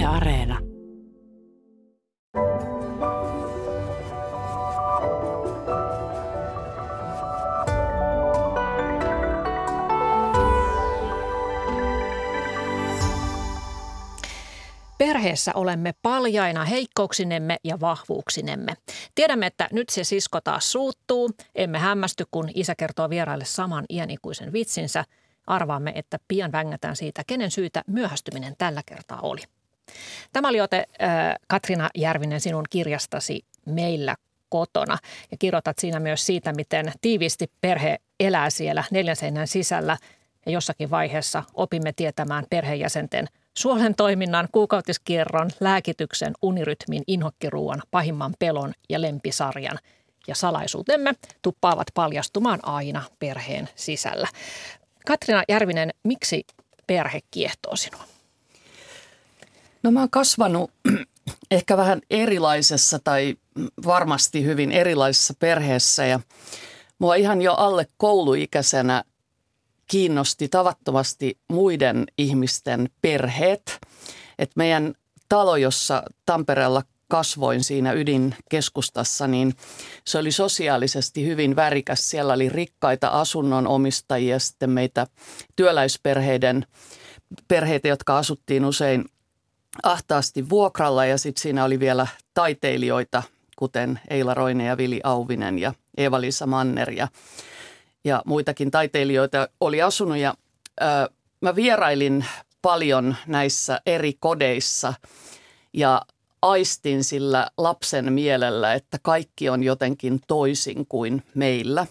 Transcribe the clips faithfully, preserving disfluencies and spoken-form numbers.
Areena. Perheessä olemme paljaina heikkouksinemme ja vahvuuksinemme. Tiedämme, että nyt se sisko taas suuttuu. Emme hämmästy, kun isä kertoo vieraille saman iänikuisen vitsinsä. Arvaamme, että pian vängätään siitä, kenen syytä myöhästyminen tällä kertaa oli. Tämä oli ote, äh, Katriina Järvinen, sinun kirjastasi Meillä kotona. Ja kirjoitat siinä myös siitä, miten tiiviisti perhe elää siellä neljän seinän sisällä. Ja jossakin vaiheessa opimme tietämään perheenjäsenten suolen toiminnan, kuukautiskierron, lääkityksen, unirytmin, inhokkiruuan, pahimman pelon ja lempisarjan. Ja salaisuutemme tuppaavat paljastumaan aina perheen sisällä. Katriina Järvinen, miksi perhe kiehtoo sinua? No mä oon kasvanut ehkä vähän erilaisessa tai varmasti hyvin erilaisessa perheessä ja mua ihan jo alle kouluikäisenä kiinnosti tavattomasti muiden ihmisten perheet. Et meidän talo, jossa Tampereella kasvoin siinä ydinkeskustassa, niin se oli sosiaalisesti hyvin värikäs. Siellä oli rikkaita asunnonomistajia, sitten meitä työläisperheiden perheitä, jotka asuttiin usein ahtaasti vuokralla ja sitten siinä oli vielä taiteilijoita, kuten Eila Roine ja Vili Auvinen ja Eeva-Liisa Manner ja Ja muitakin taiteilijoita oli asunut ja ö, mä vierailin paljon näissä eri kodeissa ja aistin sillä lapsen mielellä, että kaikki on jotenkin toisin kuin meillä.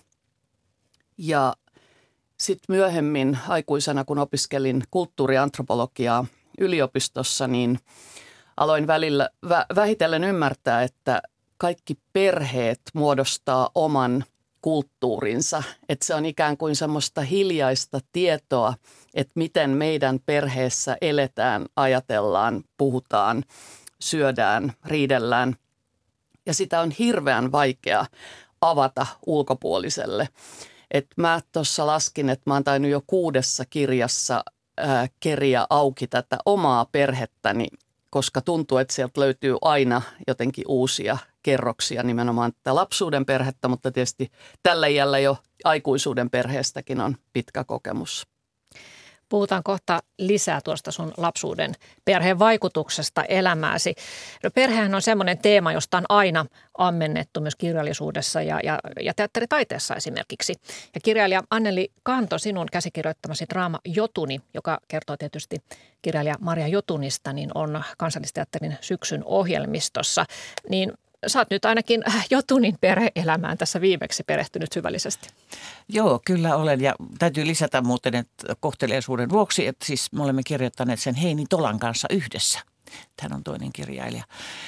Ja sitten myöhemmin aikuisena, kun opiskelin kulttuuriantropologiaa yliopistossa, niin aloin välillä vä- vähitellen ymmärtää, että kaikki perheet muodostaa oman kulttuurinsa, että se on ikään kuin semmoista hiljaista tietoa, että miten meidän perheessä eletään, ajatellaan, puhutaan, syödään, riidellään. Ja sitä on hirveän vaikea avata ulkopuoliselle. Että mä tuossa laskin, että mä oon tainnut jo kuudessa kirjassa ää, keriä auki tätä omaa perhettäni, koska tuntuu, että sieltä löytyy aina jotenkin uusia kerroksia nimenomaan tätä lapsuuden perhettä, mutta tietysti tällä iällä jo aikuisuuden perheestäkin on pitkä kokemus. Puhutaan kohta lisää tuosta sun lapsuuden perheen vaikutuksesta elämääsi. No, perhehän on semmoinen teema, josta on aina ammennettu myös kirjallisuudessa ja, ja, ja teatteritaiteessa esimerkiksi. Ja kirjailija Anneli Kanto, sinun käsikirjoittamasi draama Jotuni, joka kertoo tietysti kirjailija Marja Jotunista, niin on Kansallisteatterin syksyn ohjelmistossa. Niin sä oot nyt ainakin Jotunin perhe-elämään tässä viimeksi perehtynyt syvällisesti. Joo, kyllä olen. Ja täytyy lisätä muuten, että kohteliaisuuden vuoksi, että siis me olemme kirjoittaneet sen Heini Tolan kanssa yhdessä. Hän on toinen kirjailija.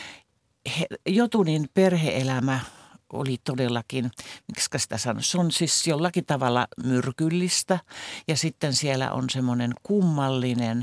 He, Jotunin perhe-elämä oli todellakin, miksi sitä sanoo, se on siis jollakin tavalla myrkyllistä ja sitten siellä on semmoinen kummallinen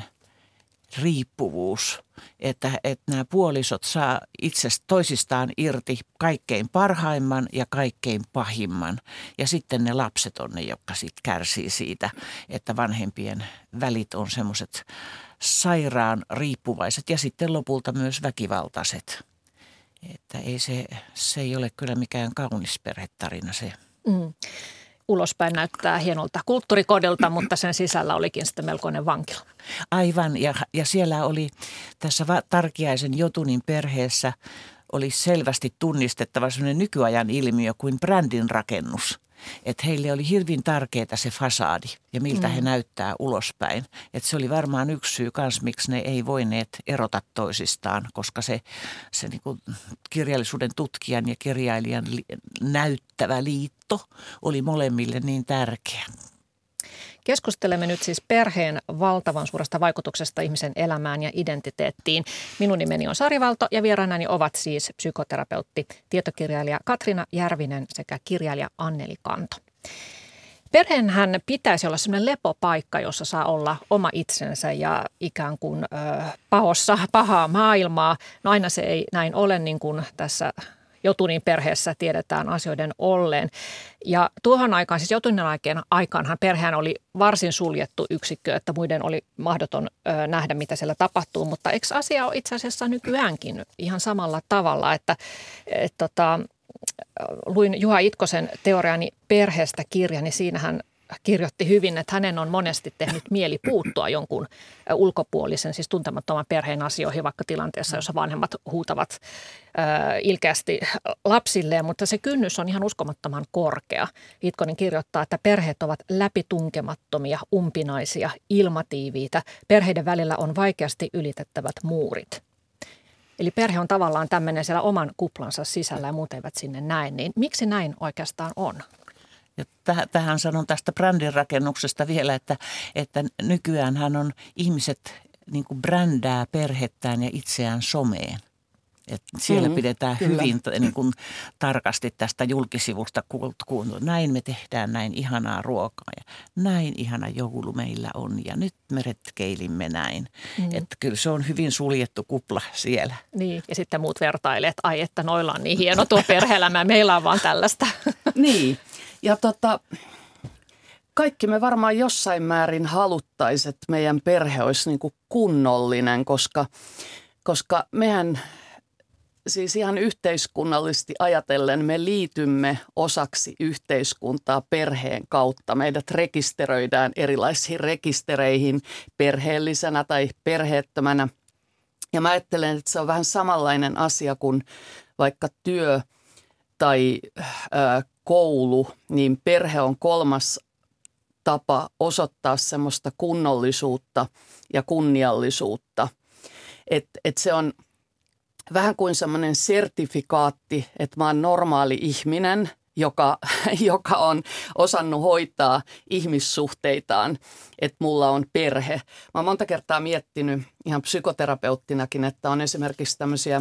riippuvuus, että, että nämä puolisot saa itse toisistaan irti kaikkein parhaimman ja kaikkein pahimman. Ja sitten ne lapset on ne, jotka sitten kärsii siitä, että vanhempien välit on semmoiset sairaan riippuvaiset ja sitten lopulta myös väkivaltaiset. Että ei se, se ei ole kyllä mikään kaunis perhetarina se. Mm. Ulospäin näyttää hienolta kulttuurikodilta, mutta sen sisällä olikin sitten melkoinen vankila. Aivan, ja, ja siellä oli tässä Tarkiaisen Jotunin perheessä oli selvästi tunnistettava sellainen nykyajan ilmiö kuin brändin rakennus. Että heille oli hirveän tärkeää se fasadi ja miltä mm. he näyttää ulospäin. Että se oli varmaan yksi syy kanssa, miksi ne ei voineet erota toisistaan, koska se, se niin kuin kirjallisuuden tutkijan ja kirjailijan li- näyttävä liitto oli molemmille niin tärkeä. Keskustelemme nyt siis perheen valtavan suuresta vaikutuksesta ihmisen elämään ja identiteettiin. Minun nimeni on Sari Valto ja vieraanani ovat siis psykoterapeutti, tietokirjailija Katriina Järvinen sekä kirjailija Anneli Kanto. Perheenhän pitäisi olla sellainen lepopaikka, jossa saa olla oma itsensä ja ikään kuin ö, pahossa pahaa maailmaa. No aina se ei näin ole, niin kuin tässä Jotunin perheessä tiedetään asioiden olleen. Ja tuohon aikaan, siis Jotunin aikaanhan perheen oli varsin suljettu yksikkö, että muiden oli mahdoton ö, nähdä, mitä siellä tapahtuu. Mutta eikö asia ole itse asiassa nykyäänkin ihan samalla tavalla, että et, tota, luin Juha Itkosen Teoriani perheestä -kirjan, niin siinähän kirjoitti hyvin, että hänen on monesti tehnyt mieli puuttua jonkun ulkopuolisen, siis tuntemattoman perheen asioihin, vaikka tilanteessa, jossa vanhemmat huutavat äh, ilkeästi lapsilleen, mutta se kynnys on ihan uskomattoman korkea. Itkonen kirjoittaa, että perheet ovat läpitunkemattomia, umpinaisia, ilmatiiviitä. Perheiden välillä on vaikeasti ylitettävät muurit. Eli perhe on tavallaan tämmöinen siellä oman kuplansa sisällä ja muut eivät sinne näe, niin miksi näin oikeastaan on? Ja täh- tähän sanon tästä brändin rakennuksesta vielä, että, että nykyäänhän on ihmiset niin kuin brändää perhettään ja itseään someen. Et siellä mm, pidetään kyllä. hyvin niin kuin, tarkasti tästä julkisivusta kuultu. Näin me tehdään näin ihanaa ruokaa ja näin ihana joulu meillä on ja nyt me retkeilimme näin. Mm. Että kyllä se on hyvin suljettu kupla siellä. Niin, ja sitten muut vertailee, että ai että noilla on niin hieno tuo perhe-elämä, meillä on vaan tällaista. Niin, ja tota, kaikki me varmaan jossain määrin haluttaisiin, että meidän perhe olisi niin kuin kunnollinen, koska, koska mehän siis ihan yhteiskunnallisesti ajatellen me liitymme osaksi yhteiskuntaa perheen kautta. Meidät rekisteröidään erilaisiin rekistereihin perheellisenä tai perheettömänä. Ja mä ajattelen, että se on vähän samanlainen asia kuin vaikka työ tai ö, koulu, niin perhe on kolmas tapa osoittaa semmoista kunnollisuutta ja kunniallisuutta. Että et se on vähän kuin semmoinen sertifikaatti, että mä oon normaali ihminen, joka, joka on osannut hoitaa ihmissuhteitaan, että mulla on perhe. Mä oon monta kertaa miettinyt ihan psykoterapeuttinakin, että on esimerkiksi tämmöisiä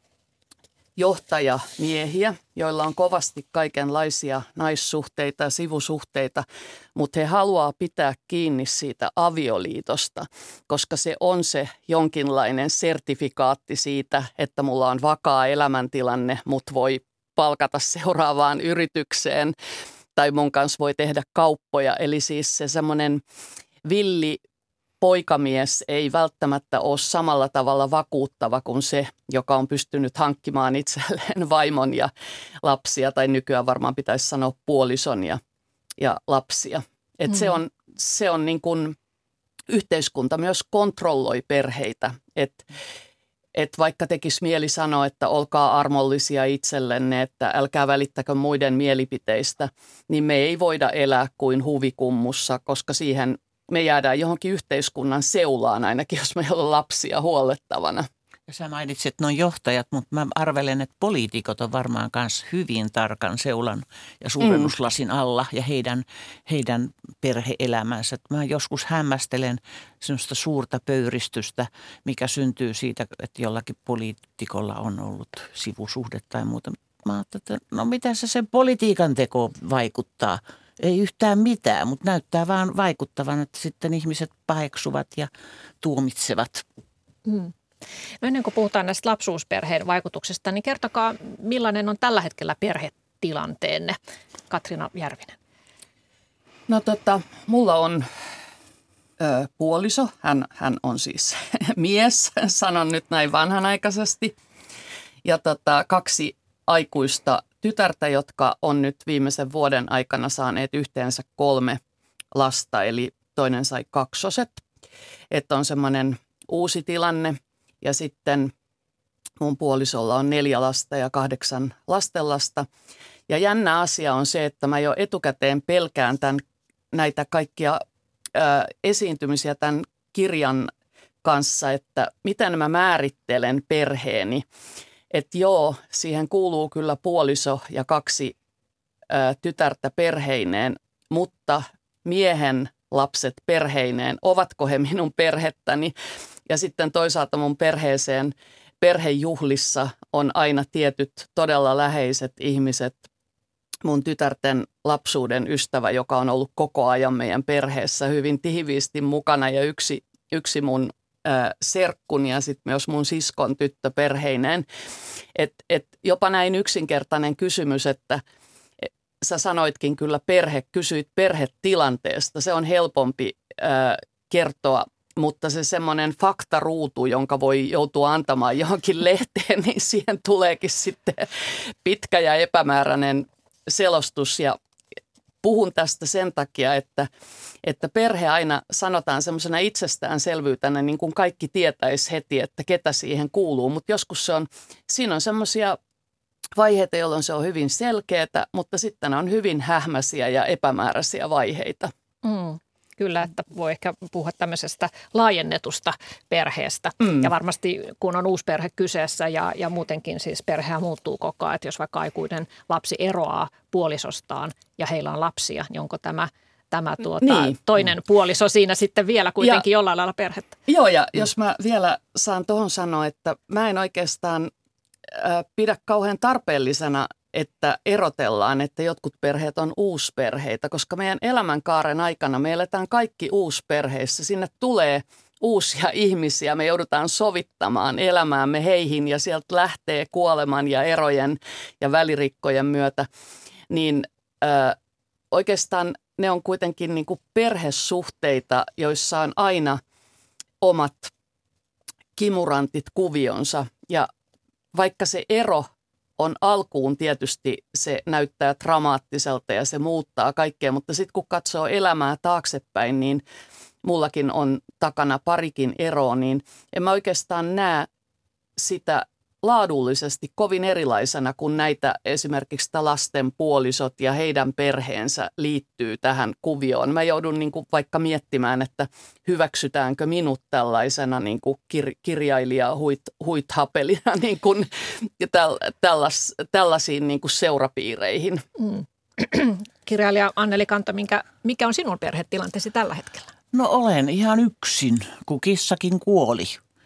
johtajamiehiä, joilla on kovasti kaikenlaisia naissuhteita ja sivusuhteita, mutta he haluaa pitää kiinni siitä avioliitosta, koska se on se jonkinlainen sertifikaatti siitä, että mulla on vakaa elämäntilanne, mut voi palkata seuraavaan yritykseen tai mun kanssa voi tehdä kauppoja. Eli siis se semmoinen villi poikamies ei välttämättä ole samalla tavalla vakuuttava kuin se, joka on pystynyt hankkimaan itselleen vaimon ja lapsia, tai nykyään varmaan pitäisi sanoa puolison ja, ja lapsia. Et mm. se on, se on niin kuin yhteiskunta myös kontrolloi perheitä, että et vaikka tekisi mieli sanoa, että olkaa armollisia itsellenne, että älkää välittäkö muiden mielipiteistä, niin me ei voida elää kuin huvikummussa, koska siihen me jäädään johonkin yhteiskunnan seulaan ainakin, jos meillä on lapsia huollettavana. Ja sä mainitsit nuo johtajat, mutta mä arvelen, että poliitikot on varmaan myös hyvin tarkan seulan ja suurennuslasin alla ja heidän, heidän perhe-elämänsä. Mä joskus hämmästelen semmoista suurta pöyristystä, mikä syntyy siitä, että jollakin poliitikolla on ollut sivusuhde tai muuta. Mä ajattelin, että no mitä se sen politiikan teko vaikuttaa? Ei yhtään mitään, mutta näyttää vaan vaikuttavan, että sitten ihmiset paheksuvat ja tuomitsevat. Mm. No ennen kuin puhutaan näistä lapsuusperheen vaikutuksista, niin kertokaa, millainen on tällä hetkellä perhetilanteenne, Katriina Järvinen? No tota, mulla on ö, puoliso, hän, hän on siis mies, sanon nyt näin vanhanaikaisesti, ja tota, kaksi aikuista tytärtä, jotka on nyt viimeisen vuoden aikana saaneet yhteensä kolme lasta, eli toinen sai kaksoset. Että on semmoinen uusi tilanne ja sitten mun puolisolla on neljä lasta ja kahdeksan lastenlasta. Ja jännä asia on se, että mä jo etukäteen pelkään tämän, näitä kaikkia ö, esiintymisiä tämän kirjan kanssa, että miten mä määrittelen perheeni. Että joo, siihen kuuluu kyllä puoliso ja kaksi ö, tytärtä perheineen, mutta miehen lapset perheineen, ovatko he minun perhettäni? Ja sitten toisaalta mun perheeseen, perhejuhlissa on aina tietyt todella läheiset ihmiset. Mun tytärten lapsuuden ystävä, joka on ollut koko ajan meidän perheessä hyvin tiiviisti mukana ja yksi, yksi mun äh, serkkuni ja sitten myös mun siskon tyttö perheineen. Et, et jopa näin yksinkertainen kysymys, että sä sanoitkin kyllä perhe, kysyit perhetilanteesta. Se on helpompi äh, kertoa, mutta se semmoinen faktaruutu, jonka voi joutua antamaan johonkin lehteen, niin siihen tuleekin sitten pitkä ja epämääräinen selostus. Ja puhun tästä sen takia, että, että perhe aina sanotaan semmoisena itsestäänselvyytenä, niin kuin kaikki tietäisi heti, että ketä siihen kuuluu. Mutta joskus se on, siinä on semmoisia vaiheita, jolloin se on hyvin selkeätä, mutta sitten on hyvin hähmäisiä ja epämääräisiä vaiheita. Mm. Kyllä, että voi ehkä puhua tämmöisestä laajennetusta perheestä. Mm. Ja varmasti kun on uusi perhe kyseessä ja, ja muutenkin siis perhehän muuttuu koko ajan, että jos vaikka aikuinen lapsi eroaa puolisostaan ja heillä on lapsia, niin onko tämä, tämä tuota, niin. toinen puoliso siinä sitten vielä kuitenkin ja, jollain lailla perhettä? Joo, ja mm. jos mä vielä saan tuohon sanoa, että mä en oikeastaan äh, pidä kauhean tarpeellisena, että erotellaan, että jotkut perheet on uusperheitä, koska meidän elämänkaaren aikana me eletään kaikki uusperheissä. Sinne tulee uusia ihmisiä, me joudutaan sovittamaan elämäämme heihin ja sieltä lähtee kuoleman ja erojen ja välirikkojen myötä. Niin äh, oikeastaan ne on kuitenkin niin kuin perhesuhteita, joissa on aina omat kimurantit kuvionsa ja vaikka se ero on alkuun tietysti se näyttää dramaattiselta ja se muuttaa kaikkea, mutta sitten kun katsoo elämää taaksepäin, niin mullakin on takana parikin eroa, niin en mä oikeastaan näe sitä laadullisesti kovin erilaisena, kun näitä esimerkiksi lasten puolisot ja heidän perheensä liittyy tähän kuvioon. Mä joudun niin kuin vaikka miettimään, että hyväksytäänkö minut tällaisena niin kuin kir- kirjailija huit, huithapelina niin kuin täl, tällas, tällaisiin niin kuin seurapiireihin. Mm. Kirjailija Anneli Kanto, minkä, mikä on sinun perhetilanteesi tällä hetkellä? No olen ihan yksin, kun kissakin kuoli.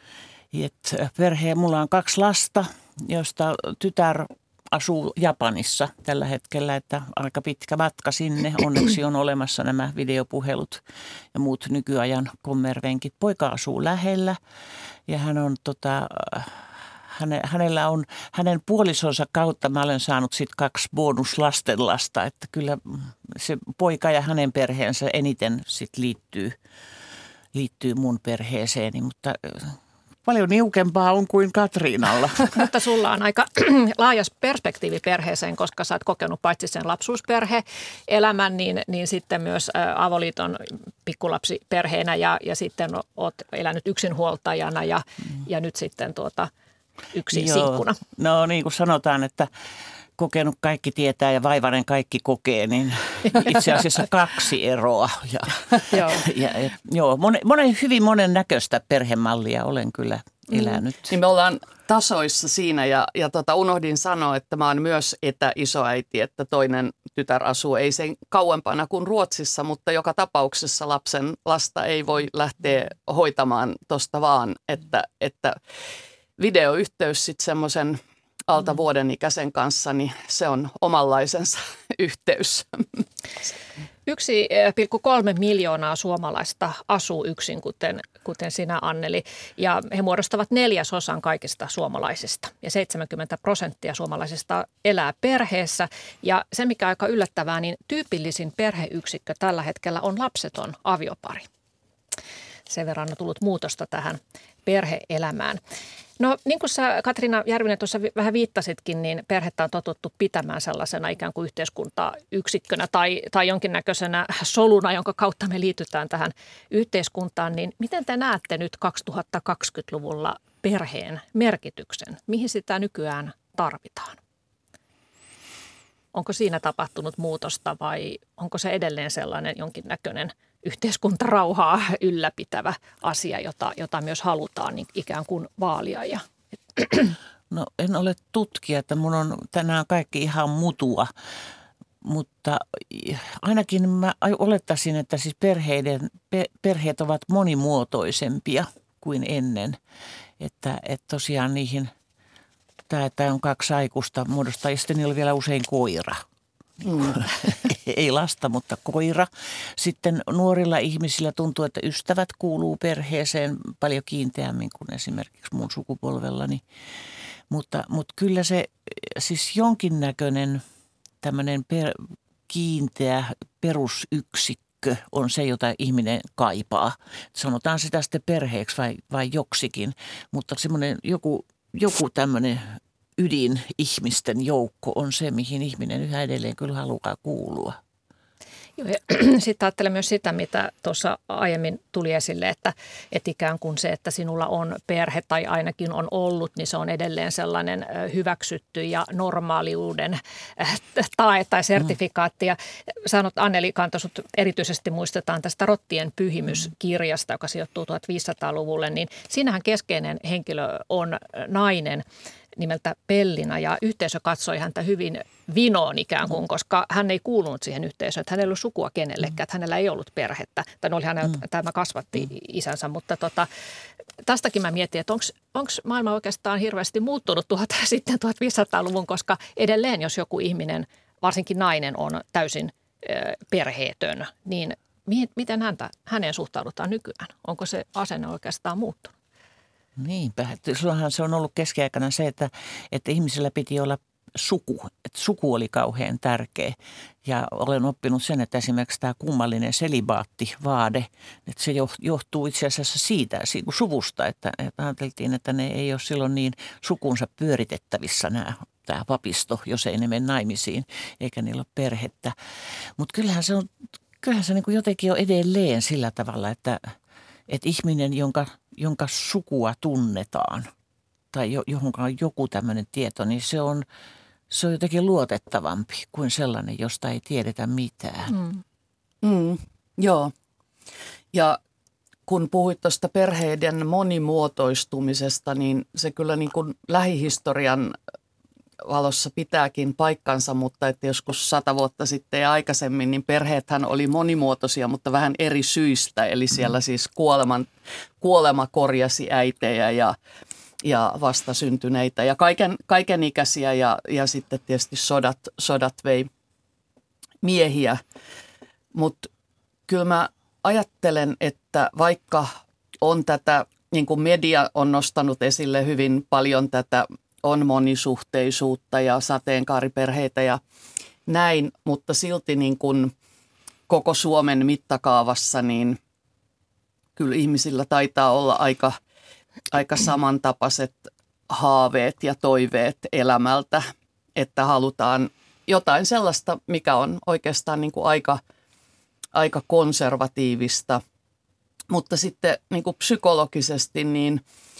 Et perhe, mulla on kaksi lasta, josta tytär asuu Japanissa tällä hetkellä, että aika pitkä matka sinne. Onneksi on olemassa nämä videopuhelut ja muut nykyajan kommervenkit. Poika asuu lähellä ja hän on tota, häne, hänellä on hänen puolisonsa kautta mä olen saanut sitten kaksi bonuslastenlasta, että kyllä se poika ja hänen perheensä eniten sitten liittyy, liittyy mun perheeseeni, mutta paljon niukempaa on kuin Katriinalla. Mutta sulla on aika laajas perspektiivi perheeseen, koska sä oot kokenut paitsi sen lapsuusperhe-elämän, niin, niin sitten myös avoliiton pikkulapsiperheenä ja, ja sitten oot elänyt yksinhuoltajana ja, mm. ja nyt sitten tuota yksin Joo. sinkkuna. No niin kuin sanotaan, että kokenut kaikki tietää ja vaivainen kaikki kokee, niin itse asiassa kaksi eroa. Ja, joo, ja, ja, joo monen, monen, hyvin monen näköistä perhemallia olen kyllä elänyt. Mm. Niin me ollaan tasoissa siinä ja, ja tota, unohdin sanoa, että mä oon myös etäisoäiti, että toinen tytär asuu ei sen kauempana kuin Ruotsissa, mutta joka tapauksessa lapsen lasta ei voi lähteä hoitamaan tuosta vaan, että, että videoyhteys sitten semmoisen alta vuoden ikäisen kanssa, niin se on omanlaisensa yhteys. yksi pilkku kolme miljoonaa suomalaista asuu yksin, kuten, kuten sinä, Anneli, ja he muodostavat neljäsosan kaikista suomalaisista. Ja seitsemänkymmentä prosenttia suomalaisista elää perheessä. Ja se, mikä on aika yllättävää, niin tyypillisin perheyksikkö tällä hetkellä on lapseton aviopari. Sen verran on tullut muutosta tähän perhe-elämään. No niin kuin sä, Katriina Järvinen, tuossa vähän viittasitkin, niin perhettä on totuttu pitämään sellaisena ikään kuin yhteiskuntayksikkönä tai, tai jonkinnäköisenä soluna, jonka kautta me liitytään tähän yhteiskuntaan. Niin miten te näette nyt kaksituhattakaksikymmentäluvulla perheen merkityksen? Mihin sitä nykyään tarvitaan? Onko siinä tapahtunut muutosta vai onko se edelleen sellainen jonkinnäköinen yhteiskuntarauhaa ylläpitävä asia, jota, jota myös halutaan niin ikään kuin vaalia? Ja no en ole tutkija, että mun on tänään kaikki ihan mutua, mutta ainakin mä olettaisin, että siis perheiden, pe, perheet ovat monimuotoisempia kuin ennen, että, että tosiaan niihin tämä, että on kaksi aikuista muodostaa ja sitten niillä on vielä usein koira. Mm. ei lasta, mutta koira. Sitten nuorilla ihmisillä tuntuu, että ystävät kuuluu perheeseen paljon kiinteämmin kuin esimerkiksi mun sukupolvellani. Mutta, mutta kyllä se siis jonkinnäköinen tämmöinen per, kiinteä perusyksikkö on se, jota ihminen kaipaa. Sanotaan sitä sitten perheeksi vai, vai joksikin, mutta semmoinen joku, joku tämmöinen ydin ihmisten joukko on se, mihin ihminen yhä edelleen kyllä haluaa kuulua. Joo, ja sitten ajattelen myös sitä, mitä tuossa aiemmin tuli esille, että, että ikään kuin se, että sinulla on perhe tai ainakin on ollut, niin se on edelleen sellainen hyväksytty ja normaaliuden tae tai sertifikaatti. Ja sanot, Anneli Kanto, sut erityisesti muistetaan tästä Rottien pyhimyskirjasta, joka sijoittuu viisitoistasataa-luvulle, niin siinähän keskeinen henkilö on nainen nimeltä Pellina, ja yhteisö katsoi häntä hyvin vinoon ikään kuin, koska hän ei kuulunut siihen yhteisöön, että hänellä ei ollut sukua kenellekään, että hänellä ei ollut perhettä. Tai oli hänellä, mm. tämä kasvatti mm. isänsä, mutta tota, tästäkin mä mietin, että onko maailma oikeastaan hirveästi muuttunut tuhat, sitten viisitoistasataa-luvun, koska edelleen jos joku ihminen, varsinkin nainen, on täysin ö, perheetön, niin mi- miten häntä, häneen suhtaudutaan nykyään? Onko se asenne oikeastaan muuttunut? Niinpä. Silloinhan se on ollut keskiaikana se, että, että ihmisillä piti olla suku. Että suku oli kauhean tärkeä. Ja olen oppinut sen, että esimerkiksi tämä kummallinen selibaattivaade, että se johtuu itse asiassa siitä suvusta, että, että ajateltiin, että ne ei ole silloin niin sukunsa pyöritettävissä nämä, tämä papisto, jos ei ne mene naimisiin, eikä niillä ole perhettä. Mutta kyllähän se on, kyllähän se niin kuin jotenkin on edelleen sillä tavalla, että Että ihminen, jonka, jonka sukua tunnetaan tai jo, johonka on joku tämmöinen tieto, niin se on, se on jotenkin luotettavampi kuin sellainen, josta ei tiedetä mitään. Mm. Mm, joo. Ja kun puhuit tuosta perheiden monimuotoistumisesta, niin se kyllä niin kuin lähihistorian valossa pitääkin paikkansa, mutta että joskus sata vuotta sitten ja aikaisemmin, niin perheethän oli monimuotoisia, mutta vähän eri syistä. Eli siellä siis kuoleman, kuolema korjasi äitejä ja, ja vastasyntyneitä ja kaiken, kaikenikäisiä ja, ja sitten tietysti sodat, sodat vei miehiä. Mutta kyllä mä ajattelen, että vaikka on tätä, niin kuin media on nostanut esille hyvin paljon tätä, on monisuhteisuutta ja sateenkaariperheitä ja näin, mutta silti niin kuin koko Suomen mittakaavassa niin kyllä ihmisillä taitaa olla aika, aika samantapaiset haaveet ja toiveet elämältä, että halutaan jotain sellaista, mikä on oikeastaan niin kuin aika, aika konservatiivista, mutta sitten niin kuin psykologisesti niin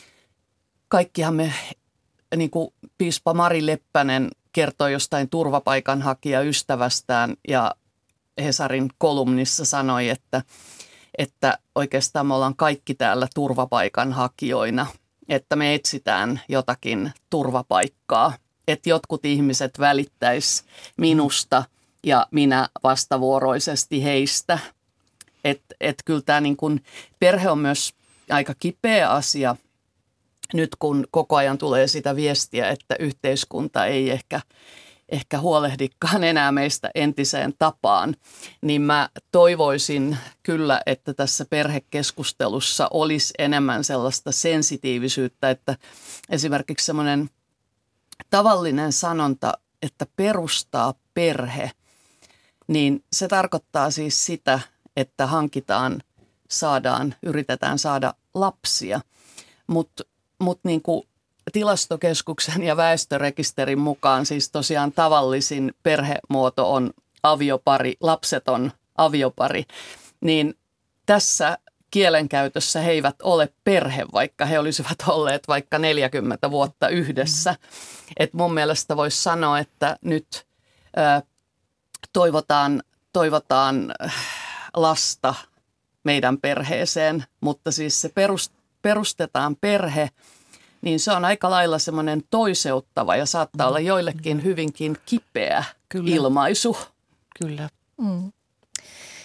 kaikkihan me, niin kuin piispa Mari Leppänen kertoi jostain turvapaikanhakijaystävästään ja Hesarin kolumnissa sanoi, että, että oikeastaan me ollaan kaikki täällä turvapaikanhakijoina, että me etsitään jotakin turvapaikkaa, että jotkut ihmiset välittäis minusta ja minä vastavuoroisesti heistä. Että et kyllä tämä niin kuin perhe on myös aika kipeä asia. Nyt kun koko ajan tulee sitä viestiä, että yhteiskunta ei ehkä, ehkä huolehdikaan enää meistä entiseen tapaan, niin mä toivoisin kyllä, että tässä perhekeskustelussa olisi enemmän sellaista sensitiivisyyttä, että esimerkiksi semmoinen tavallinen sanonta, että perustaa perhe, niin se tarkoittaa siis sitä, että hankitaan, saadaan, yritetään saada lapsia, mutta Mutta niin kuin Tilastokeskuksen ja väestörekisterin mukaan siis tosiaan tavallisin perhemuoto on aviopari, lapseton aviopari, niin tässä kielenkäytössä he eivät ole perhe, vaikka he olisivat olleet vaikka neljäkymmentä vuotta yhdessä. Mm. Et mun mielestä voisi sanoa, että nyt ä, toivotaan, toivotaan lasta meidän perheeseen, mutta siis se perustuu perustetaan perhe, niin se on aika lailla semmoinen toiseuttava ja saattaa olla joillekin hyvinkin kipeä Kyllä. ilmaisu. Kyllä. Mm.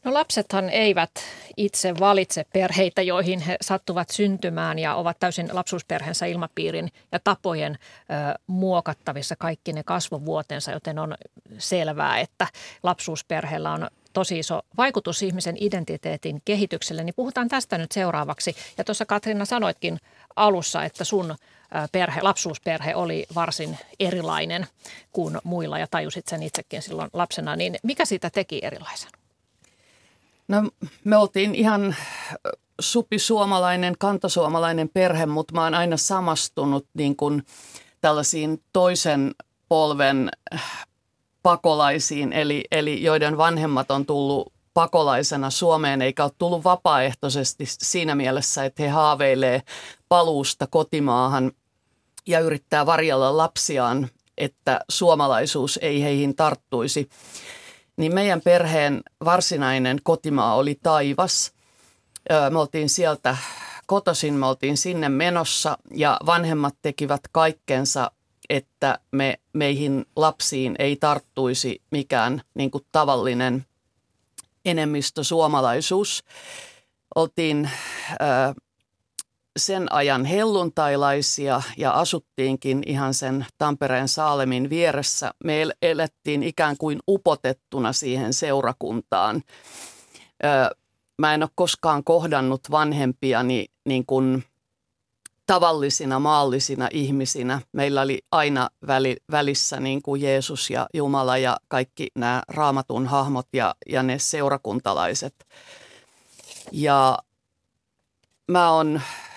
No lapsethan eivät itse valitse perheitä, joihin he sattuvat syntymään ja ovat täysin lapsuusperheensä ilmapiirin ja tapojen ö, muokattavissa kaikki ne kasvuvuotensa, joten on selvää, että lapsuusperheellä on tosi iso vaikutus ihmisen identiteetin kehitykselle. Niin puhutaan tästä nyt seuraavaksi. Ja tuossa Katriina sanoitkin alussa, että sun perhe, lapsuusperhe oli varsin erilainen kuin muilla ja tajusit sen itsekin silloin lapsena. Niin mikä siitä teki erilaisen? No me oltiin ihan supisuomalainen, kantasuomalainen perhe, mutta mä oon aina samastunut niin kuin tällaisiin toisen polven pakolaisiin, eli, eli joiden vanhemmat on tullut pakolaisena Suomeen, eikä ole tullut vapaaehtoisesti siinä mielessä, että he haaveilee paluusta kotimaahan ja yrittää varjella lapsiaan, että suomalaisuus ei heihin tarttuisi. Niin meidän perheen varsinainen kotimaa oli taivas. Me oltiin sieltä kotoisin, me oltiin sinne menossa ja vanhemmat tekivät kaikkensa, että me, meihin lapsiin ei tarttuisi mikään niin kuin tavallinen enemmistö suomalaisuus. Oltiin ö, sen ajan helluntailaisia ja asuttiinkin ihan sen Tampereen Saalemin vieressä. Me elettiin ikään kuin upotettuna siihen seurakuntaan. Ö, mä en ole koskaan kohdannut vanhempiani niin kuin tavallisina maallisina ihmisinä. Meillä oli aina väli, välissä niin kuin Jeesus ja Jumala ja kaikki nämä Raamatun hahmot ja, ja ne seurakuntalaiset. Ja mä oon,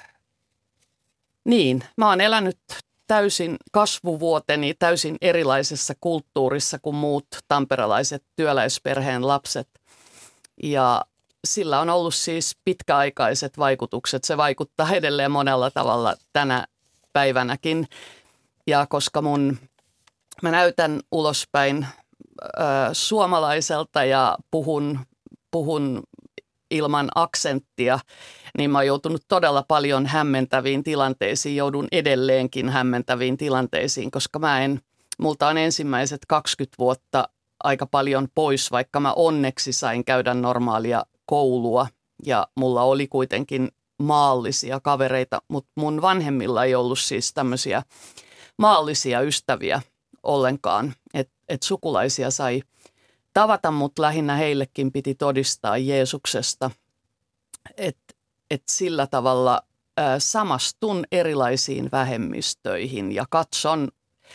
niin, mä oon elänyt täysin kasvuvuoteni täysin erilaisessa kulttuurissa kuin muut tamperelaiset työläisperheen lapset. Ja sillä on ollut siis pitkäaikaiset vaikutukset. Se vaikuttaa edelleen monella tavalla tänä päivänäkin. Ja koska mun, mä näytän ulospäin ö, suomalaiselta ja puhun, puhun ilman aksenttia, niin mä oon joutunut todella paljon hämmentäviin tilanteisiin. Joudun edelleenkin hämmentäviin tilanteisiin, koska mä en, multa on ensimmäiset kaksikymmentä vuotta aika paljon pois, vaikka mä onneksi sain käydä normaalia koulua ja mulla oli kuitenkin maallisia kavereita, mutta mun vanhemmilla ei ollut siis tämmöisiä maallisia ystäviä ollenkaan, että et sukulaisia sai tavata, mutta lähinnä heillekin piti todistaa Jeesuksesta, että et sillä tavalla ä, samastun erilaisiin vähemmistöihin ja katson,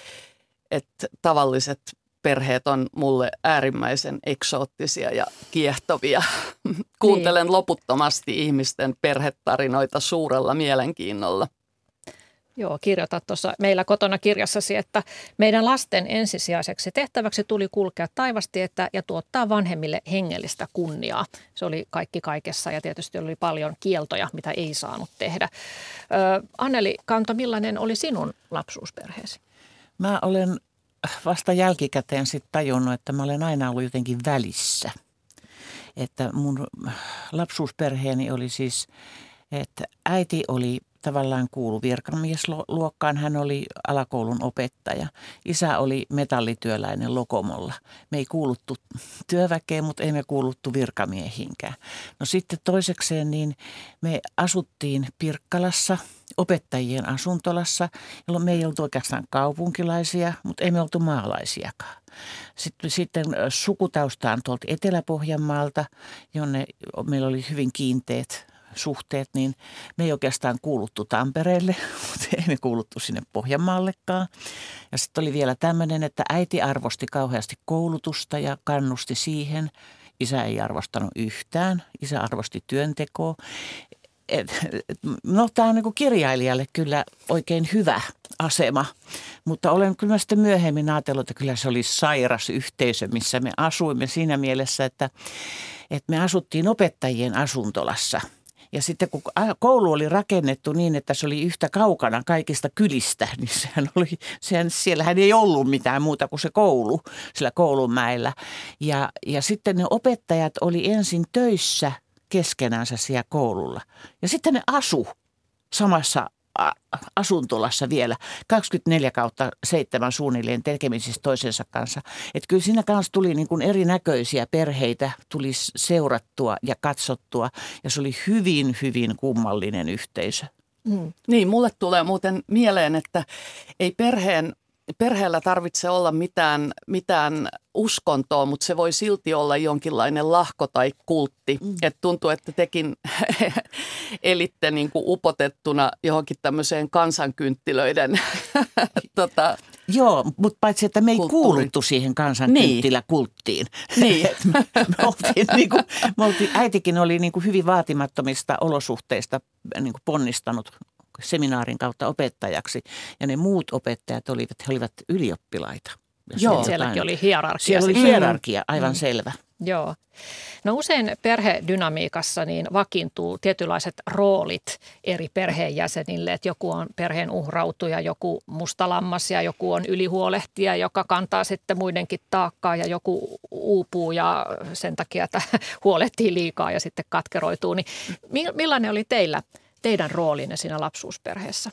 että tavalliset perheet on mulle äärimmäisen eksoottisia ja kiehtovia. Kuuntelen niin loputtomasti ihmisten perhetarinoita suurella mielenkiinnolla. Joo, kirjoitat tuossa meillä kotona kirjassasi, että meidän lasten ensisijaiseksi tehtäväksi tuli kulkea taivastietä ja tuottaa vanhemmille hengellistä kunniaa. Se oli kaikki kaikessa ja tietysti oli paljon kieltoja, mitä ei saanut tehdä. Ö, Anneli Kanto, millainen oli sinun lapsuusperheesi? Mä olen vasta jälkikäteen sitten tajunnut, että mä olen aina ollut jotenkin välissä. Että mun lapsuusperheeni oli siis, että äiti oli tavallaan kuulu virkamiesluokkaan, hän oli alakoulun opettaja. Isä oli metallityöläinen Lokomolla. Me ei kuuluttu työväkeen, mutta ei me kuuluttu virkamiehinkään. No sitten toisekseen niin me asuttiin Pirkkalassa, opettajien asuntolassa, jolloin me ei oltu oikeastaan kaupunkilaisia, mutta ei me oltu maalaisiakaan. Sitten, sitten sukutaustaan tuolta Etelä-Pohjanmaalta, jonne meillä oli hyvin kiinteät suhteet, niin me ei oikeastaan kuuluttu Tampereelle, mutta ei me kuuluttu sinne Pohjanmaallekaan. Ja sitten oli vielä tämmöinen, että äiti arvosti kauheasti koulutusta ja kannusti siihen. Isä ei arvostanut yhtään. Isä arvosti työntekoa. Et, et, no tämä on niin kuin kirjailijalle kyllä oikein hyvä asema, mutta olen kyllä sitten myöhemmin ajatellut, että kyllä se oli sairas yhteisö, missä me asuimme siinä mielessä, että, että me asuttiin opettajien asuntolassa. Ja sitten kun koulu oli rakennettu niin, että se oli yhtä kaukana kaikista kylistä, niin sehän oli, sehän, siellähän ei ollut mitään muuta kuin se koulu sillä koulunmäellä. Ja, ja sitten ne opettajat oli ensin töissä keskenänsä siellä koululla. Ja sitten ne asu samassa asuntolassa vielä kaksikymmentäneljä kautta seitsemän suunnilleen tekemisissä toisensa kanssa. Että kyllä siinä kanssa tuli niin kuin erinäköisiä perheitä, tuli seurattua ja katsottua ja se oli hyvin, hyvin kummallinen yhteisö. Mm. Niin, mulle tulee muuten mieleen, että ei perheen, perheellä tarvitse olla mitään, mitään uskontoa, mutta se voi silti olla jonkinlainen lahko tai kultti. Mm. Että tuntuu, että tekin elitte niin kuin upotettuna johonkin tämmöiseen kansankynttilöiden tota, Joo, mutta paitsi, että me ei kulttuuri. kuuluttu siihen kansankynttiläkulttiin. Niin. me, me oltiin, niin kuin, me oltiin, äitikin oli niin kuin hyvin vaatimattomista olosuhteista niin kuin ponnistanut seminaarin kautta opettajaksi. Ja ne muut opettajat olivat, he olivat ylioppilaita. Joo, sielläkin oli hierarkia. Siellä oli hierarkia, aivan mm. selvä. Joo. No usein perhedynamiikassa niin vakiintuu tietynlaiset roolit eri perheenjäsenille, että joku on perheen uhrautuja, joku mustalammas ja joku on ylihuolehtija, joka kantaa sitten muidenkin taakkaa ja joku uupuu ja sen takia, että huolehtii liikaa ja sitten katkeroituu. Niin millainen oli teillä, teidän roolinne siinä lapsuusperheessä?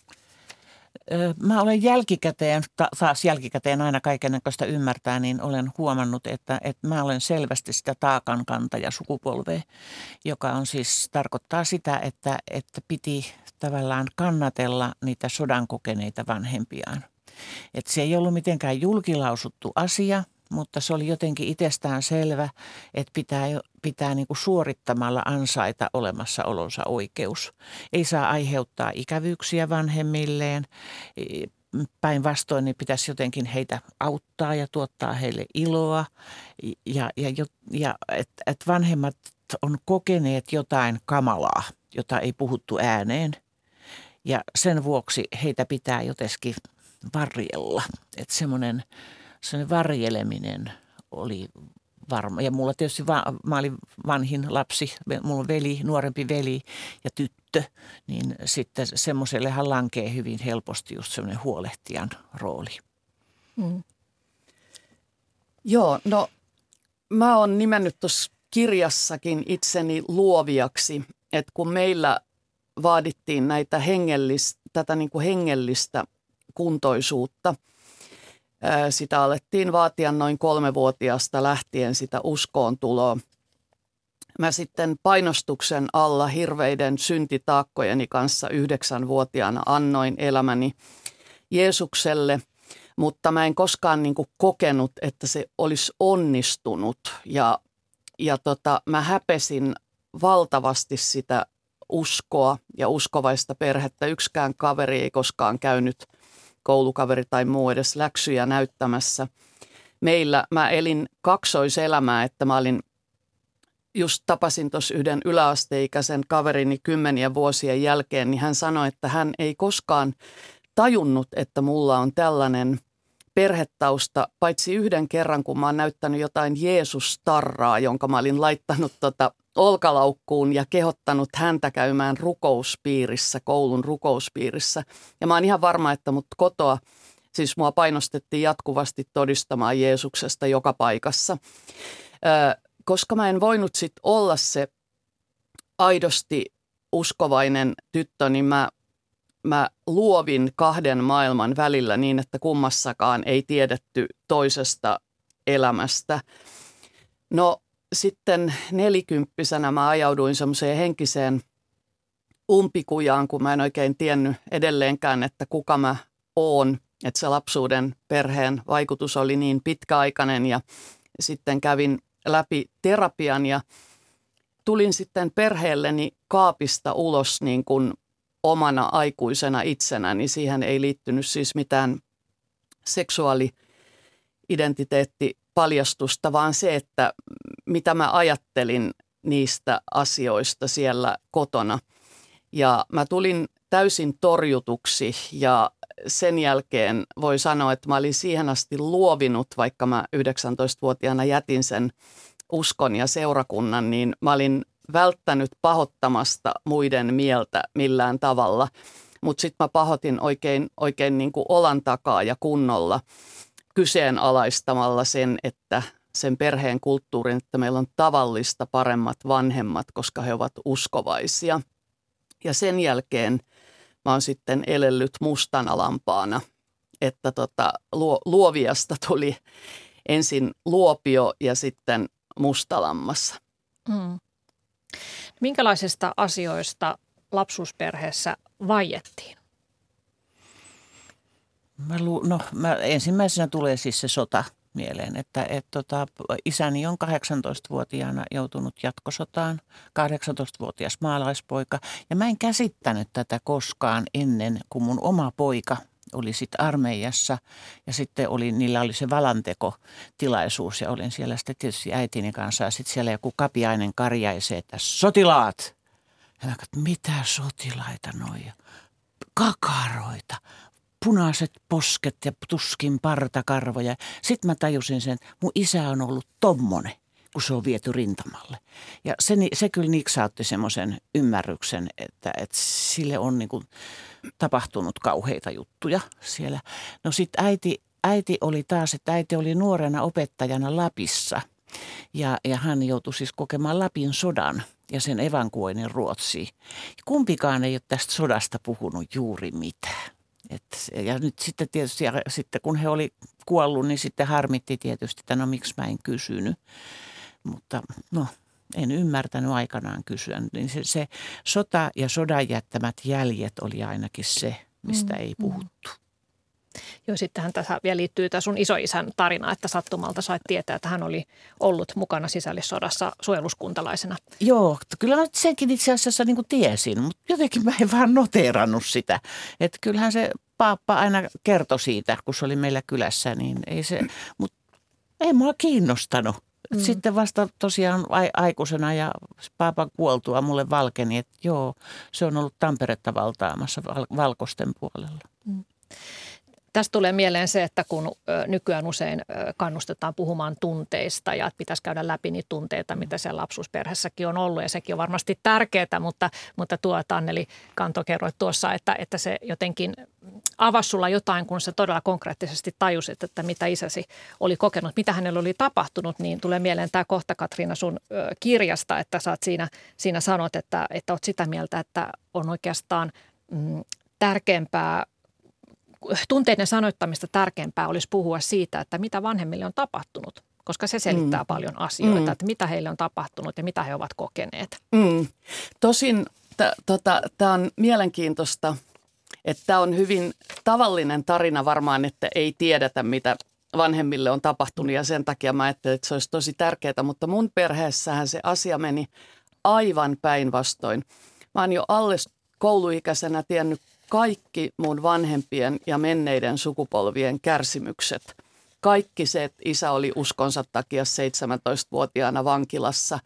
Mä olen jälkikäteen, taas jälkikäteen aina kaikennäköistä ymmärtää, niin olen huomannut, että, että mä olen selvästi sitä taakankantaja sukupolvea, joka on siis, tarkoittaa sitä, että, että piti tavallaan kannatella niitä sodan kokeneita vanhempiaan. Että se ei ollut mitenkään julkilausuttu asia, mutta se oli jotenkin itsestään selvä, että pitää, pitää niin kuin suorittamalla ansaita olemassaolonsa oikeus. Ei saa aiheuttaa ikävyyksiä vanhemmilleen. Päinvastoin niin pitäisi jotenkin heitä auttaa ja tuottaa heille iloa. Ja, ja, ja että et vanhemmat on kokeneet jotain kamalaa, jota ei puhuttu ääneen. Ja sen vuoksi heitä pitää jotenkin varjella. Että semmoinen... Se varjeleminen oli varma. Ja mulla tietysti, va, mä olin vanhin lapsi, mulla on veli, nuorempi veli ja tyttö, niin sitten semmoisellehan lankee hyvin helposti just semmoinen huolehtijan rooli. Mm. Joo, no mä oon nimennyt tuossa kirjassakin itseni luoviaksi, että kun meillä vaadittiin näitä hengellistä, tätä niin kuin hengellistä kuntoisuutta, sitä alettiin vaatia noin kolmevuotiaasta lähtien sitä uskoon tuloa. Mä sitten painostuksen alla hirveiden syntitaakkojeni kanssa yhdeksänvuotiaana annoin elämäni Jeesukselle, mutta mä en koskaan niin kuin kokenut, että se olisi onnistunut. Ja, ja tota, mä häpesin valtavasti sitä uskoa ja uskovaista perhettä. Yksikään kaveri ei koskaan käynyt, koulukaveri tai muu edes läksyjä näyttämässä. Meillä mä elin kaksoiselämää, että mä olin, just tapasin tuossa yhden yläasteikäisen kaverini kymmenien vuosien jälkeen, niin hän sanoi, että hän ei koskaan tajunnut, että mulla on tällainen perhetausta, paitsi yhden kerran, kun mä oon näyttänyt jotain Jeesus-tarraa, jonka mä olin laittanut tota olkalaukkuun ja kehottanut häntä käymään rukouspiirissä, koulun rukouspiirissä. Ja mä oon ihan varma, että mut kotoa, siis mua painostettiin jatkuvasti todistamaan Jeesuksesta joka paikassa. Ö, koska mä en voinut sit olla se aidosti uskovainen tyttö, niin mä, mä luovin kahden maailman välillä niin, että kummassakaan ei tiedetty toisesta elämästä. No, sitten nelikymppisenä mä ajauduin semmoiseen henkiseen umpikujaan, kun mä en oikein tiennyt edelleenkään, että kuka mä oon. Että se lapsuuden perheen vaikutus oli niin pitkäaikainen ja sitten kävin läpi terapian ja tulin sitten perheelleni kaapista ulos niin kuin omana aikuisena itsenäni. Siihen ei liittynyt siis mitään seksuaali-identiteettipaljastusta, vaan se, että mitä mä ajattelin niistä asioista siellä kotona. Ja mä tulin täysin torjutuksi ja sen jälkeen voi sanoa, että mä olin siihen asti luovinut, vaikka mä yhdeksäntoistavuotiaana jätin sen uskon ja seurakunnan, niin mä olin välttänyt pahoittamasta muiden mieltä millään tavalla. Mutta sitten mä pahoitin oikein, oikein niin kuin olan takaa ja kunnolla kyseenalaistamalla sen, että sen perheen kulttuurin, että meillä on tavallista paremmat vanhemmat, koska he ovat uskovaisia. Ja sen jälkeen mä oon sitten elellyt mustana lampaana. Että tota, luo, Luoviasta tuli ensin Luopio ja sitten mustalammas. Mm. Minkälaisista asioista lapsuusperheessä vaiettiin? Mä lu, no, mä, ensimmäisenä tulee siis se sota mieleen, että et, tota, isäni on kahdeksantoistavuotiaana joutunut jatkosotaan, kahdeksantoistavuotias maalaispoika. Ja mä en käsittänyt tätä koskaan ennen, kun mun oma poika oli sitten armeijassa ja sitten oli, niillä oli se valantekotilaisuus ja olin siellä sitten tietysti äitini kanssa ja sitten siellä joku kapiainen karjaisee, että sotilaat. Ja mä katsoin, mitä sotilaita noin? Kakaroita, punaiset posket ja tuskin partakarvoja. Sitten mä tajusin sen, että mun isä on ollut tommonen, kun se on viety rintamalle. Ja se, se kyllä niksautti semmoisen ymmärryksen, että, että sille on niin kuin tapahtunut kauheita juttuja siellä. No sitten äiti, äiti oli taas, että äiti oli nuorena opettajana Lapissa ja, ja hän joutui siis kokemaan Lapin sodan ja sen evakuoinnin Ruotsiin. Kumpikaan ei ole tästä sodasta puhunut juuri mitään. Et, ja nyt sitten tietysti, ja sitten kun he oli kuollut, niin sitten harmitti tietysti, että no miksi mä en kysynyt. Mutta no, en ymmärtänyt aikanaan kysyä. Niin se, se sota ja sodan jättämät jäljet oli ainakin se, mistä mm, ei puhuttu. Joo, sittenhän tässä vielä liittyy tämä sun isoisän tarina, että sattumalta sait tietää, että hän oli ollut mukana sisällissodassa suojeluskuntalaisena. Joo, kyllä mä senkin itse asiassa niin kuin tiesin, mutta jotenkin mä en vaan noteerannut sitä. Että kyllähän se paappa aina kertoi siitä, kun se oli meillä kylässä, niin ei se, mutta ei mua kiinnostanut. Mm. Sitten vasta tosiaan aikuisena ja paapan kuoltua mulle valkeni, että joo, se on ollut Tamperetta valtaamassa val- valkoisten puolella. Mm. Tästä tulee mieleen se, että kun nykyään usein kannustetaan puhumaan tunteista ja että pitäisi käydä läpi niitä tunteita, mitä siellä lapsuusperheessäkin on ollut ja sekin on varmasti tärkeää, mutta, mutta tuo Anneli Kanto kerroit tuossa, että, että se jotenkin avasi sulla jotain, kun sä todella konkreettisesti tajusit, että mitä isäsi oli kokenut, mitä hänellä oli tapahtunut, niin tulee mieleen tämä kohta Katriina sun kirjasta, että sä oot siinä, siinä sanot, että, että oot sitä mieltä, että on oikeastaan mm, tärkeämpää, tunteiden sanoittamista tärkeämpää olisi puhua siitä, että mitä vanhemmille on tapahtunut, koska se selittää mm. paljon asioita, mm. että mitä heille on tapahtunut ja mitä he ovat kokeneet. Mm. Tosin tämä tota, on mielenkiintoista, että tämä on hyvin tavallinen tarina varmaan, että ei tiedetä, mitä vanhemmille on tapahtunut ja sen takia mä ajattelin, että se olisi tosi tärkeää, mutta mun perheessähän se asia meni aivan päinvastoin. Mä oon jo alle kouluikäisenä tiennyt kaikki mun vanhempien ja menneiden sukupolvien kärsimykset. Kaikki se, että isä oli uskonsa takia seitsemäntoistavuotiaana vankilassa.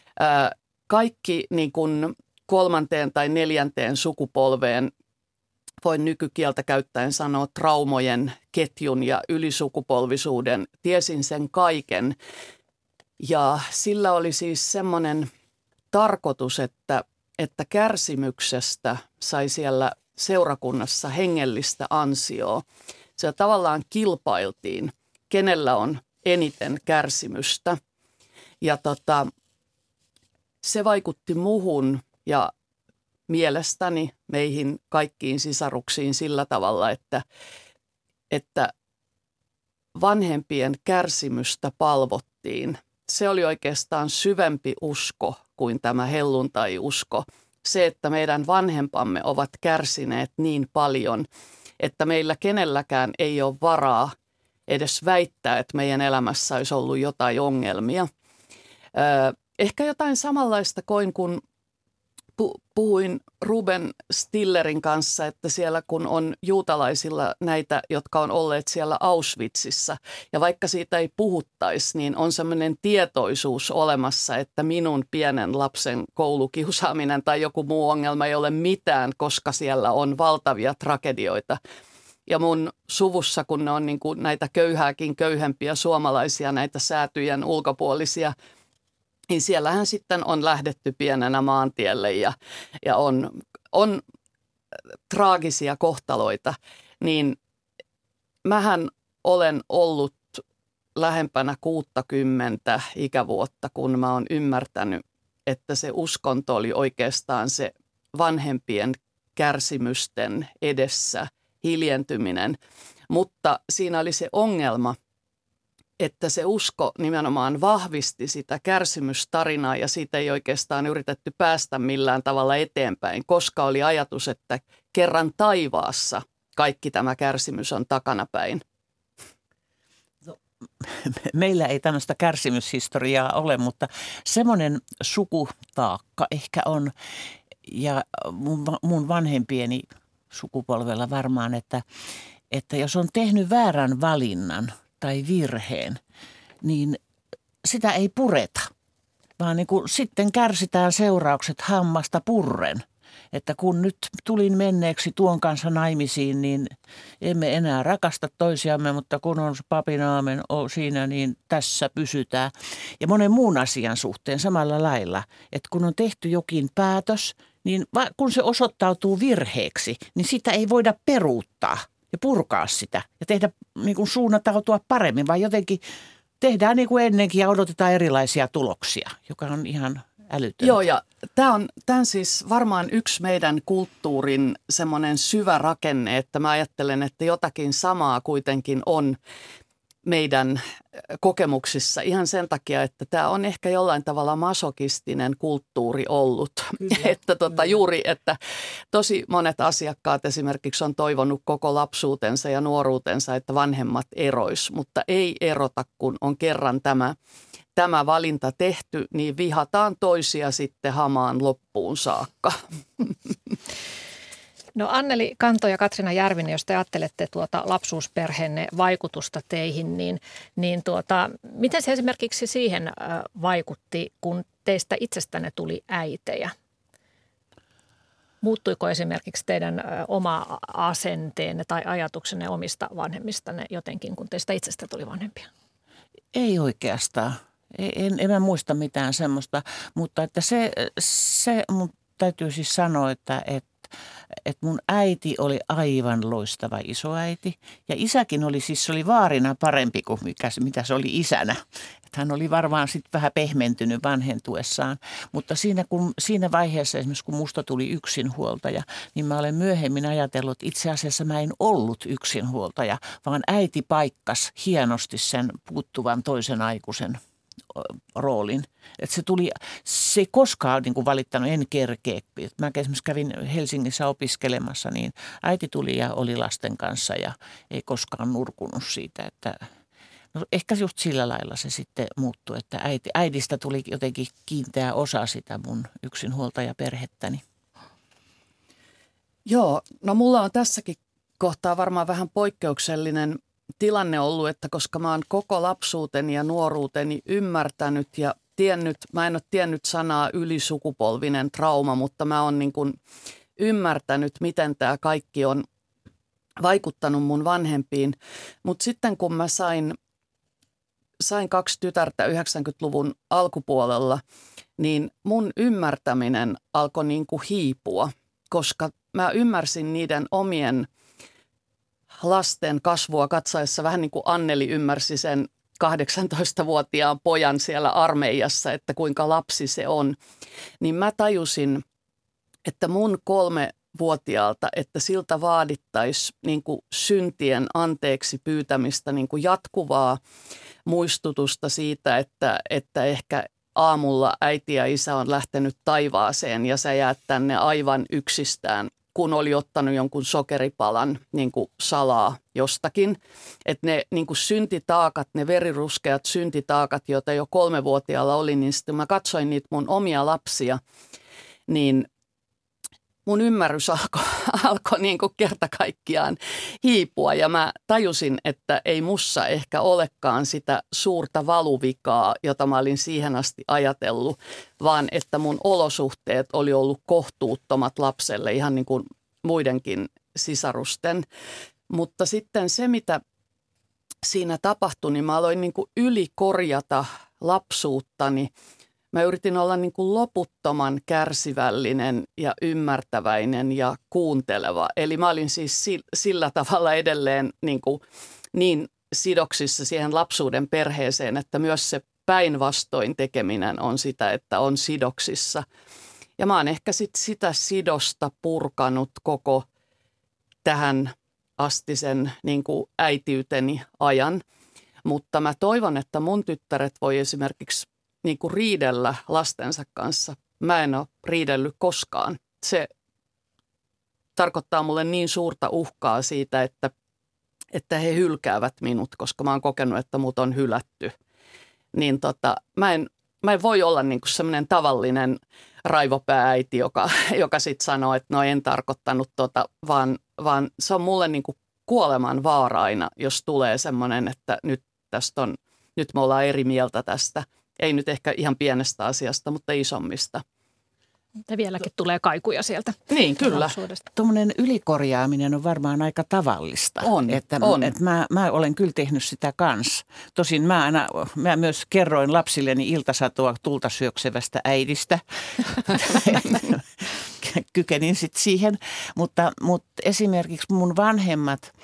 Kaikki niin kuin kolmanteen tai neljänteen sukupolveen, voin nykykieltä käyttäen sanoa, traumojen ketjun ja ylisukupolvisuuden. Tiesin sen kaiken. Ja sillä oli siis semmoinen tarkoitus, että, että kärsimyksestä sai siellä seurakunnassa hengellistä ansioa. Se tavallaan kilpailtiin, kenellä on eniten kärsimystä. Ja tota, se vaikutti muhun ja mielestäni meihin kaikkiin sisaruksiin sillä tavalla, että, että vanhempien kärsimystä palvottiin. Se oli oikeastaan syvempi usko kuin tämä helluntai-usko. Se, että meidän vanhempamme ovat kärsineet niin paljon, että meillä kenelläkään ei ole varaa edes väittää, että meidän elämässä olisi ollut jotain ongelmia. Öö, ehkä jotain samanlaista koin, kun pu- puhuin Ruben Stillerin kanssa, että siellä kun on juutalaisilla näitä, jotka on olleet siellä Auschwitzissa, ja vaikka siitä ei puhuttaisi, niin on sellainen tietoisuus olemassa, että minun pienen lapsen koulukiusaaminen tai joku muu ongelma ei ole mitään, koska siellä on valtavia tragedioita. Ja mun suvussa, kun ne on niin kuin näitä köyhääkin köyhempiä suomalaisia, näitä säätyjen ulkopuolisia, niin siellähän sitten on lähdetty pienenä maantielle ja, ja on, on traagisia kohtaloita. Niin mähän olen ollut lähempänä kuuttakymmentä ikävuotta, kun mä oon ymmärtänyt, että se uskonto oli oikeastaan se vanhempien kärsimysten edessä hiljentyminen. Mutta siinä oli se ongelma, että se usko nimenomaan vahvisti sitä kärsimystarinaa ja siitä ei oikeastaan yritetty päästä millään tavalla eteenpäin, koska oli ajatus, että kerran taivaassa kaikki tämä kärsimys on takanapäin. Meillä ei tämmöistä kärsimyshistoriaa ole, mutta semmoinen sukutaakka ehkä on, ja mun, mun vanhempieni sukupolvella varmaan, että, että jos on tehnyt väärän valinnan tai virheen, niin sitä ei pureta, vaan niin kuin sitten kärsitään seuraukset hammasta purren. Että kun nyt tulin menneeksi tuon kanssa naimisiin, niin emme enää rakasta toisiamme, mutta kun on papinaamen siinä, niin tässä pysytään. Ja monen muun asian suhteen samalla lailla, että kun on tehty jokin päätös, niin kun se osoittautuu virheeksi, niin sitä ei voida peruuttaa ja purkaa sitä ja tehdä niin kuin suunnatautua paremmin, vaan jotenkin tehdään niin kuin ennenkin ja odotetaan erilaisia tuloksia, joka on ihan älytöntä. Joo, ja tämä on, tämä on siis varmaan yksi meidän kulttuurin semmoinen syvä rakenne, että mä ajattelen, että jotakin samaa kuitenkin on meidän kokemuksissa ihan sen takia, että tämä on ehkä jollain tavalla masokistinen kulttuuri ollut. että tota, juuri, että tosi monet asiakkaat esimerkiksi on toivonut koko lapsuutensa ja nuoruutensa, että vanhemmat erois, mutta ei erota, kun on kerran tämä Tämä valinta tehty, niin vihataan toisia sitten hamaan loppuun saakka. No Anneli Kanto ja Katriina Järvinen, jos te ajattelette tuota lapsuusperheenne vaikutusta teihin, niin, niin tuota, miten se esimerkiksi siihen vaikutti, kun teistä itsestänne tuli äitejä? Muuttuiko esimerkiksi teidän oma asenteenne tai ajatuksenne omista vanhemmistanne jotenkin, kun teistä itsestä tuli vanhempia? Ei oikeastaan. En, en mä muista mitään semmoista, mutta että se, se mun täytyy siis sanoa, että, että, että mun äiti oli aivan loistava isoäiti ja isäkin oli siis, se oli vaarina parempi kuin mikä, mitä se oli isänä. Että hän oli varmaan sitten vähän pehmentynyt vanhentuessaan, mutta siinä, kun, siinä vaiheessa esimerkiksi kun musta tuli yksinhuoltaja, niin mä olen myöhemmin ajatellut, että itse asiassa mä en ollut yksinhuoltaja, vaan äiti paikkas hienosti sen puuttuvan toisen aikuisen roolin. Että se tuli, se ei koskaan niin kuin valittanut, en kerkeä. Mä esimerkiksi kävin Helsingissä opiskelemassa, niin äiti tuli ja oli lasten kanssa ja ei koskaan nurkunut siitä, että no ehkä just sillä lailla se sitten muuttui, että äiti, äidistä tuli jotenkin kiinteä osa sitä mun yksinhuoltajaperhettäni. Joo, no mulla on tässäkin kohtaa varmaan vähän poikkeuksellinen tilanne ollut, että koska mä oon koko lapsuuteni ja nuoruuteni ymmärtänyt ja tiennyt, mä en ole tiennyt sanaa ylisukupolvinen trauma, mutta mä oon niin kuin ymmärtänyt, miten tämä kaikki on vaikuttanut mun vanhempiin. Mutta sitten kun mä sain, sain kaksi tytärtä yhdeksänkymmentäluvun alkupuolella, niin mun ymmärtäminen alkoi niin kuin hiipua, koska mä ymmärsin niiden omien lasten kasvua katsaessa vähän niin kuin Anneli ymmärsi sen kahdeksantoistavuotiaan pojan siellä armeijassa, että kuinka lapsi se on. Niin mä tajusin, että mun kolmevuotiaalta, että siltä vaadittaisi niin kuin syntien anteeksi pyytämistä, niin kuin jatkuvaa muistutusta siitä, että, että ehkä aamulla äiti ja isä on lähtenyt taivaaseen ja sä jäät tänne aivan yksistään, kun oli ottanut jonkun sokeripalan niin kuin salaa jostakin. Että ne niin kuin syntitaakat, ne veriruskeat syntitaakat, joita jo kolmevuotiaalla oli, niin sitten mä katsoin niitä mun omia lapsia, niin mun ymmärrys alkoi alko niin kuin kerta kaikkiaan hiipua ja mä tajusin, että ei mussa ehkä olekaan sitä suurta valuvikaa, jota mä olin siihen asti ajatellut, vaan että mun olosuhteet oli ollut kohtuuttomat lapselle ihan niin kuin muidenkin sisarusten. Mutta sitten se, mitä siinä tapahtui, niin mä aloin niin kuin ylikorjata lapsuuttani. Mä yritin olla niin kuin loputtoman kärsivällinen ja ymmärtäväinen ja kuunteleva. Eli mä olin siis sillä tavalla edelleen niin kuin niin sidoksissa siihen lapsuuden perheeseen, että myös se päinvastoin tekeminen on sitä, että on sidoksissa. Ja mä oon ehkä sit sitä sidosta purkanut koko tähän astisen niin kuin äitiyteni ajan. Mutta mä toivon, että mun tyttäret voi esimerkiksi niin kuin riidellä lastensa kanssa. Mä en ole riidellyt koskaan. Se tarkoittaa mulle niin suurta uhkaa siitä, että, että he hylkäävät minut, koska mä oon kokenut, että mut on hylätty. Niin tota, mä en, mä en voi olla niin kuin semmoinen tavallinen raivopäääiti, joka, joka sitten sanoo, että no en tarkoittanut tota, vaan, vaan se on mulle niin kuin kuoleman vaara aina, jos tulee semmoinen, että nyt tästä on, nyt me ollaan eri mieltä tästä. Ei nyt ehkä ihan pienestä asiasta, mutta isommista. Ja vieläkin tulee kaikuja sieltä. Niin, kyllä. Tuommoinen ylikorjaaminen on varmaan aika tavallista. On, että, on. Että mä, mä olen kyllä tehnyt sitä kanssa. Tosin mä, aina, mä myös kerroin lapsilleni iltasatoa tulta syöksevästä äidistä. Kykenin sitten siihen. Mutta, mutta esimerkiksi mun vanhemmat,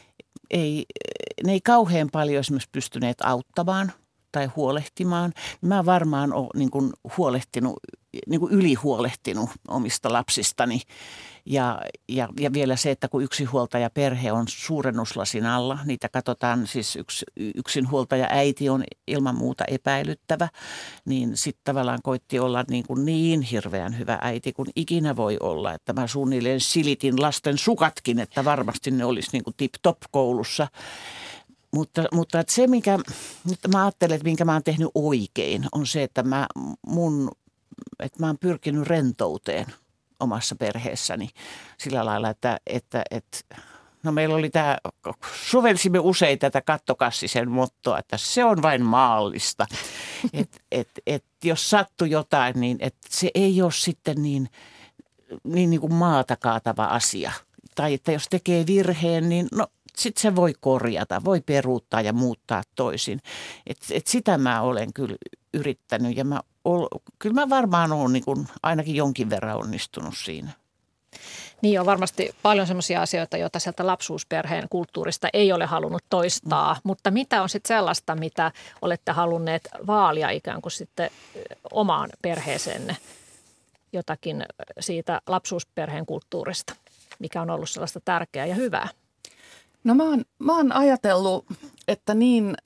ei, ne ei kauhean paljon esimerkiksi pystyneet auttamaan tai huolehtimaan. Mä varmaan olen niin kuin huolehtinut, niin kuin ylihuolehtinut omista lapsistani. Ja, ja, ja vielä se, että kun yksinhuoltajaperhe on suurennuslasin alla, niitä katsotaan, siis yks, yksinhuoltaja äiti on ilman muuta epäilyttävä, niin sitten tavallaan koitti olla niin, kuin niin hirveän hyvä äiti kuin ikinä voi olla. Että mä suunnilleen silitin lasten sukatkin, että varmasti ne olisi niin kuin tip-top koulussa. Mutta, mutta että se, mikä nyt mä ajattelen, että minkä mä oon tehnyt oikein, on se, että mä, mun, että mä oon pyrkinyt rentouteen omassa perheessäni sillä lailla, että, että, että no meillä oli tämä, sovelsimme usein tätä Kattokassisen mottoa, että se on vain maallista. Että et, et, jos sattui jotain, niin et se ei ole sitten niin, niin, niin kuin maata kaatava asia. Tai että jos tekee virheen, niin no sitten se voi korjata, voi peruuttaa ja muuttaa toisin. Et, et sitä mä olen kyllä yrittänyt ja mä ol, kyllä mä varmaan olen niin kuin ainakin jonkin verran onnistunut siinä. Niin on varmasti paljon sellaisia asioita, joita sieltä lapsuusperheen kulttuurista ei ole halunnut toistaa, mm. mutta mitä on sitten sellaista, mitä olette halunneet vaalia ikään kuin sitten omaan perheeseenne jotakin siitä lapsuusperheen kulttuurista, mikä on ollut sellaista tärkeää ja hyvää? No mä oon, mä oon ajatellut, että niin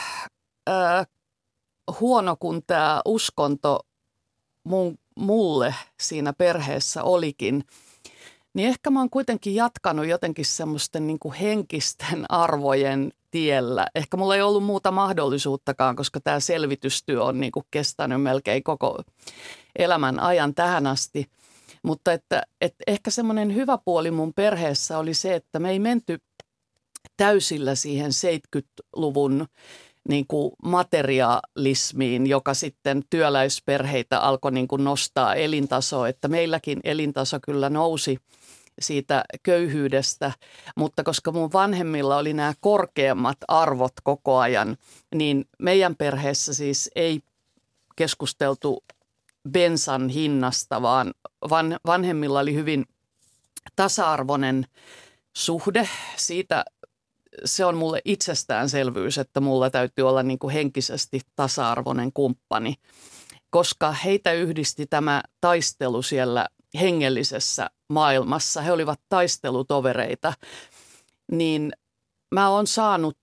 äh, huono kuin tämä uskonto mun, mulle siinä perheessä olikin, niin ehkä mä oon kuitenkin jatkanut jotenkin semmoisten niin kuin henkisten arvojen tiellä. Ehkä mulla ei ollut muuta mahdollisuuttakaan, koska tämä selvitystyö on niin kuin kestänyt melkein koko elämän ajan tähän asti. Mutta että, että ehkä semmoinen hyvä puoli mun perheessä oli se, että me ei menty täysillä siihen seitsemänkymmentäluvun niin kuin materialismiin, joka sitten työläisperheitä alkoi niin kuin nostaa elintasoa. Että meilläkin elintaso kyllä nousi siitä köyhyydestä, mutta koska mun vanhemmilla oli nämä korkeammat arvot koko ajan, niin meidän perheessä siis ei keskusteltu bensan hinnasta, vaan van, vanhemmilla oli hyvin tasa-arvoinen suhde. Siitä se on mulle itsestäänselvyys, että mulla täytyy olla niin kuin henkisesti tasa-arvoinen kumppani, koska heitä yhdisti tämä taistelu siellä hengellisessä maailmassa. He olivat taistelutovereita, niin mä oon saanut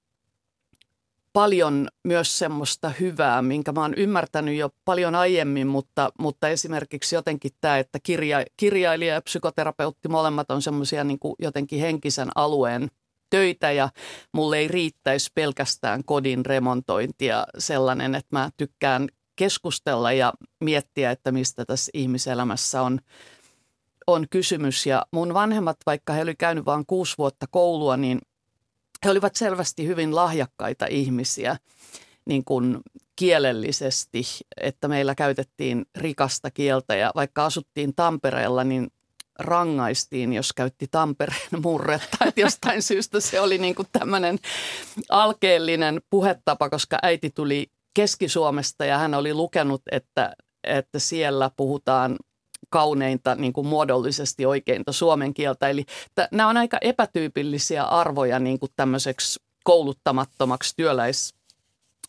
paljon myös semmoista hyvää, minkä mä oon ymmärtänyt jo paljon aiemmin, mutta, mutta esimerkiksi jotenkin tämä, että kirja, kirjailija ja psykoterapeutti molemmat on semmoisia niin kuin jotenkin henkisen alueen töitä ja mulle ei riittäisi pelkästään kodin remontointi ja sellainen, että mä tykkään keskustella ja miettiä, että mistä tässä ihmiselämässä on, on kysymys. Ja mun vanhemmat, vaikka he oli käynyt vain kuusi vuotta koulua, niin he olivat selvästi hyvin lahjakkaita ihmisiä niin kuin kielellisesti, että meillä käytettiin rikasta kieltä ja vaikka asuttiin Tampereella, niin rangaistiin, jos käytti Tampereen murretta. Että jostain syystä se oli niin kuin tämmöinen alkeellinen puhetapa, koska äiti tuli Keski-Suomesta ja hän oli lukenut, että, että siellä puhutaan kauneinta niin kuin muodollisesti oikeinta suomen kieltä. Eli t- nämä on aika epätyypillisiä arvoja niin kuin tämmöiseksi kouluttamattomaksi työläis,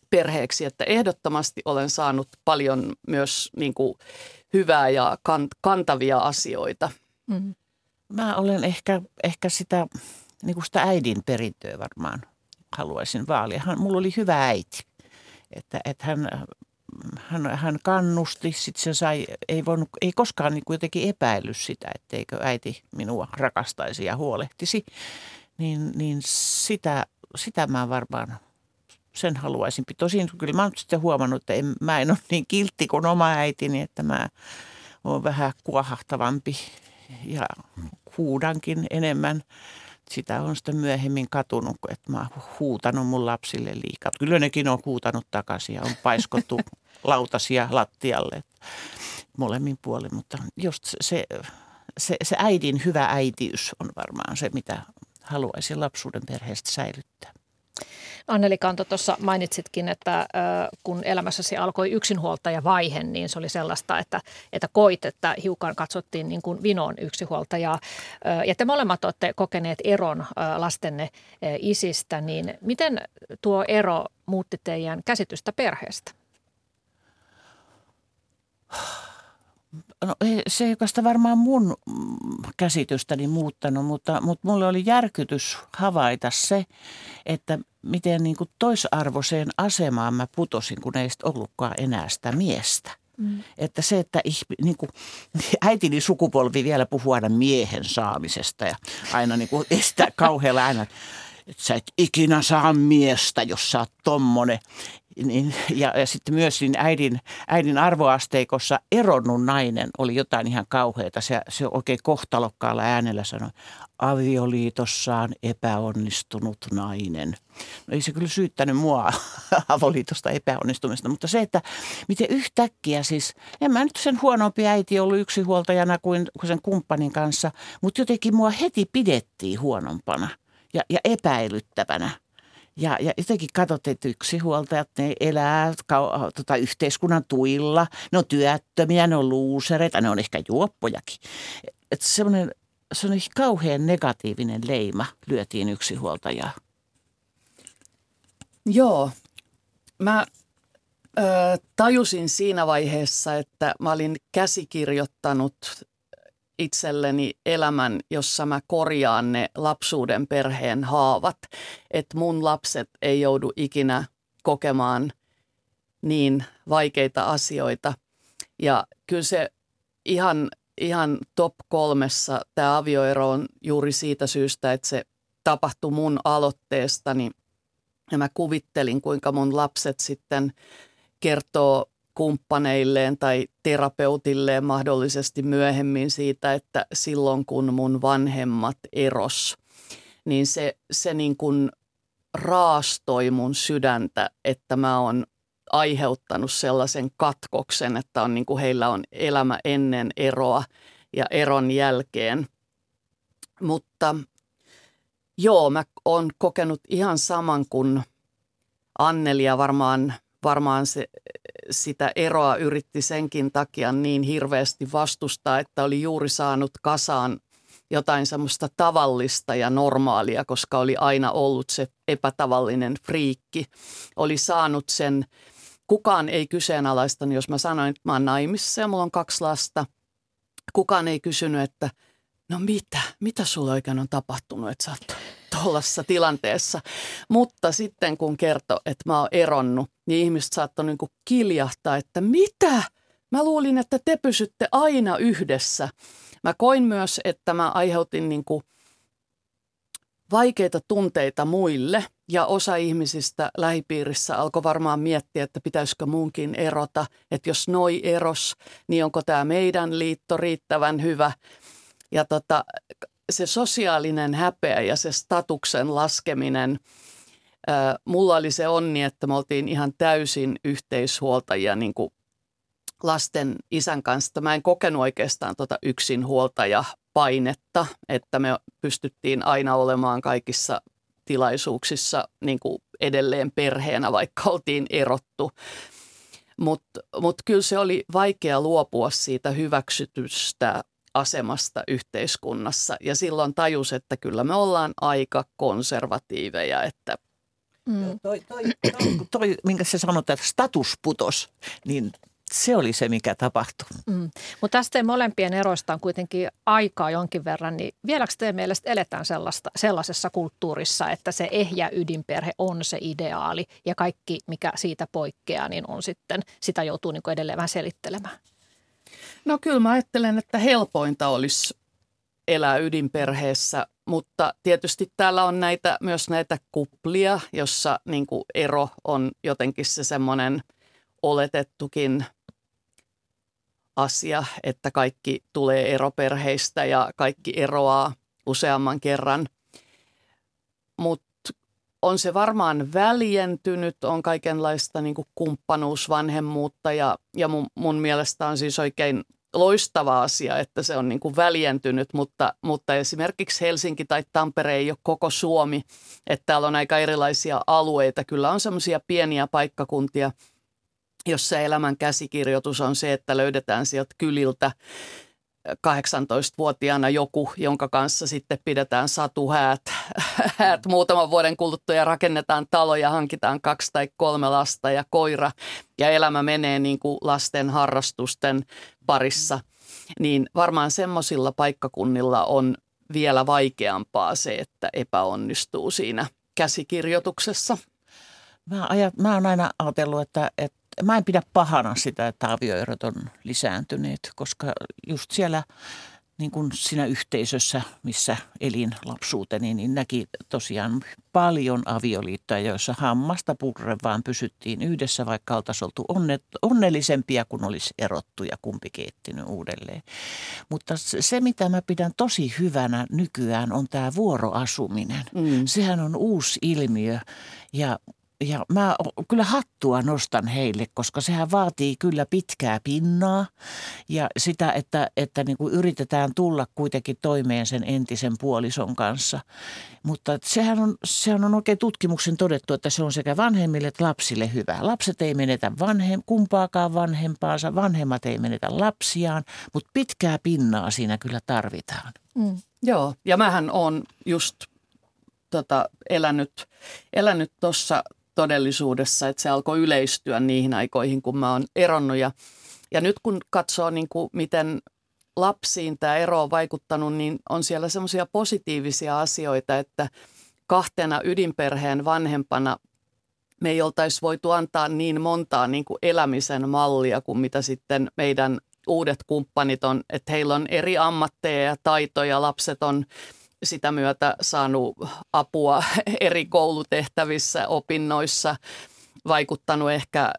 perheeksi, että ehdottomasti olen saanut paljon myös niin kuin hyvää ja kantavia asioita. Mm. Mä olen ehkä, ehkä sitä, niin kuin sitä äidin perintöä varmaan haluaisin vaalia. Hän, mulla oli hyvä äiti, että, että hän, hän, hän kannusti, sitten se sai, ei, voinut, ei koskaan niin kuin jotenkin epäillyt sitä, etteikö äiti minua rakastaisi ja huolehtisi, niin, niin sitä, sitä mä varmaan sen haluaisin. Tosin kyllä mä oon sitten huomannut, että en, mä en ole niin kiltti kuin oma äitini, että mä oon vähän kuohahtavampi ja huudankin enemmän. Sitä on sitten myöhemmin katunut, että mä oon huutanut mun lapsille liikaa. Kyllä nekin on huutanut takaisin ja on paiskottu lautasia lattialle molemmin puolin. Mutta just se, se, se äidin hyvä äitiys on varmaan se, mitä haluaisin lapsuuden perheestä säilyttää. Anneli Kanto, tuossa mainitsitkin, että kun elämässäsi alkoi yksinhuoltajavaihe, niin se oli sellaista, että, että koit, että hiukan katsottiin niin kuin vinoon yksinhuoltajaa. Ja te molemmat olette kokeneet eron lastenne isistä, niin miten tuo ero muutti teidän käsitystä perheestä? No, se ei oikeastaan varmaan mun käsitystäni muuttanut, mutta, mutta mulle oli järkytys havaita se, että miten niin kuin toisarvoiseen asemaan mä putosin, kun ei sitten ollutkaan enää sitä miestä. Mm. Että se, että niin kuin, äitini sukupolvi vielä puhuu aina miehen saamisesta ja aina niin kuin estää kauhealla äänellä, että sä et ikinä saa miestä, jos sä oot tommonen. Niin, ja, ja sitten myös niin äidin, äidin arvoasteikossa eronnut nainen oli jotain ihan kauheata. Se, se oikein kohtalokkaalla äänellä sanoi, avioliitossaan epäonnistunut nainen. No ei se kyllä syyttänyt mua avoliitosta epäonnistumista, mutta se, että miten yhtäkkiä siis, en mä nyt sen huonompi äiti ollut yksinhuoltajana kuin, kuin sen kumppanin kanssa, mutta jotenkin mua heti pidettiin huonompana ja, ja epäilyttävänä. Ja, ja jotenkin katsottiin, että yksinhuoltajat, ne elää ka- tota, yhteiskunnan tuilla, ne on työttömiä, ne on luusereita, ne on ehkä juoppojakin. Että semmoinen, semmoinen kauhean negatiivinen leima lyötiin yksinhuoltajaa. Joo, mä ö, tajusin siinä vaiheessa, että mä olin käsikirjoittanut itselleni elämän, jossa mä korjaan ne lapsuuden perheen haavat, että mun lapset ei joudu ikinä kokemaan niin vaikeita asioita. Ja kyllä se ihan, ihan top kolmessa tämä avioero on juuri siitä syystä, että se tapahtui mun aloitteestani. Ja mä kuvittelin, kuinka mun lapset sitten kertoo kumppaneilleen tai terapeutilleen mahdollisesti myöhemmin siitä, että silloin kun mun vanhemmat eros, niin se, se niin kuin raastoi mun sydäntä, että mä oon aiheuttanut sellaisen katkoksen, että on niin kuin heillä on elämä ennen eroa ja eron jälkeen. Mutta joo, mä oon kokenut ihan saman kuin Anneli ja varmaan Varmaan se, sitä eroa yritti senkin takia niin hirveästi vastustaa, että oli juuri saanut kasaan jotain semmoista tavallista ja normaalia, koska oli aina ollut se epätavallinen friikki. Oli saanut sen, kukaan ei kyseenalaistanut, jos mä sanoin, että mä oon naimissa ja mulla on kaksi lasta. Kukaan ei kysynyt, että no mitä, mitä sulla oikein on tapahtunut, että sä oot tuollaisessa tilanteessa. Mutta sitten kun kertoi, että mä oon eronnut, niin ihmiset saattoi niin kuin kiljahtaa, että mitä? Mä luulin, että te pysytte aina yhdessä. Mä koin myös, että mä aiheutin niin kuin vaikeita tunteita muille ja osa ihmisistä lähipiirissä alkoi varmaan miettiä, että pitäisikö muunkin erota. Että jos noi eros, niin onko tämä meidän liitto riittävän hyvä? Ja tota, se sosiaalinen häpeä ja se statuksen laskeminen, ää, mulla oli se onni, että me oltiin ihan täysin yhteishuoltajia niin kuin lasten isän kanssa. Mä en kokenut oikeastaan tota yksinhuoltajapainetta, että me pystyttiin aina olemaan kaikissa tilaisuuksissa niin kuin edelleen perheenä, vaikka oltiin erottu. Mutta mut kyllä se oli vaikea luopua siitä hyväksytystä asemasta yhteiskunnassa. Ja silloin tajus, että kyllä me ollaan aika konservatiiveja, että Mm. Toi, toi, toi, toi, minkä sä sanot, että status putos, niin se oli se, mikä tapahtui. Mm. Mutta tästä molempien eroista on kuitenkin aikaa jonkin verran, niin vieläkö teidän mielestä eletään sellaista, sellaisessa kulttuurissa, että se ehjä ydinperhe on se ideaali ja kaikki, mikä siitä poikkeaa, niin on sitten, sitä joutuu niin kuin edelleen vähän selittelemään? No kyllä mä ajattelen, että helpointa olisi elää ydinperheessä, mutta tietysti täällä on näitä, myös näitä kuplia, jossa niin kuin ero on jotenkin se semmoinen oletettukin asia, että kaikki tulee eroperheistä ja kaikki eroaa useamman kerran. Mutta on se varmaan väljentynyt, on kaikenlaista niin kuin kumppanuusvanhemmuutta ja, ja mun, mun mielestä on siis oikein loistava asia, että se on niin kuin väljentynyt, mutta, mutta esimerkiksi Helsinki tai Tampere ei ole koko Suomi, että täällä on aika erilaisia alueita. Kyllä on semmoisia pieniä paikkakuntia, jossa elämän käsikirjoitus on se, että löydetään sieltä kyliltä kahdeksantoistavuotiaana joku, jonka kanssa sitten pidetään satuhäät häät muutaman vuoden kuluttua ja rakennetaan taloja, hankitaan kaksi tai kolme lasta ja koira ja elämä menee niin kuin lasten harrastusten parissa. Niin varmaan semmoisilla paikkakunnilla on vielä vaikeampaa se, että epäonnistuu siinä käsikirjoituksessa. Mä, ajat, mä oon aina ajatellut, että, että mä en pidä pahana sitä, että avioerot on lisääntyneet, koska just siellä niin kuin siinä yhteisössä, missä elin lapsuuteni, niin näki tosiaan paljon avioliittoja, joissa hammasta purre vaan pysyttiin yhdessä, vaikka oltaisiin oltu onne, onnellisempia, kun olisi erottu ja kumpikin etsinyt uudelleen. Mutta se, mitä mä pidän tosi hyvänä nykyään, on tämä vuoroasuminen. Mm. Sehän on uusi ilmiö ja Ja mä kyllä hattua nostan heille, koska sehän vaatii kyllä pitkää pinnaa ja sitä, että, että niin kuin yritetään tulla kuitenkin toimeen sen entisen puolison kanssa. Mutta sehän on, sehän on oikein tutkimuksen todettu, että se on sekä vanhemmille että lapsille hyvä. Lapset ei menetä vanhem, kumpaakaan vanhempaansa, vanhemmat ei menetä lapsiaan, mutta pitkää pinnaa siinä kyllä tarvitaan. Mm. Joo, ja mähän oon just tota, elänyt elänyt tuossa todellisuudessa, että se alkoi yleistyä niihin aikoihin, kun mä oon eronnut. Ja, ja nyt kun katsoo, niin kuin, miten lapsiin tämä ero on vaikuttanut, niin on siellä semmoisia positiivisia asioita, että kahtena ydinperheen vanhempana me ei oltaisi voitu antaa niin montaa niin kuin elämisen mallia kuin mitä sitten meidän uudet kumppanit on, että heillä on eri ammatteja ja taitoja, lapset on sitä myötä saanut apua eri koulutehtävissä, opinnoissa, vaikuttanut ehkä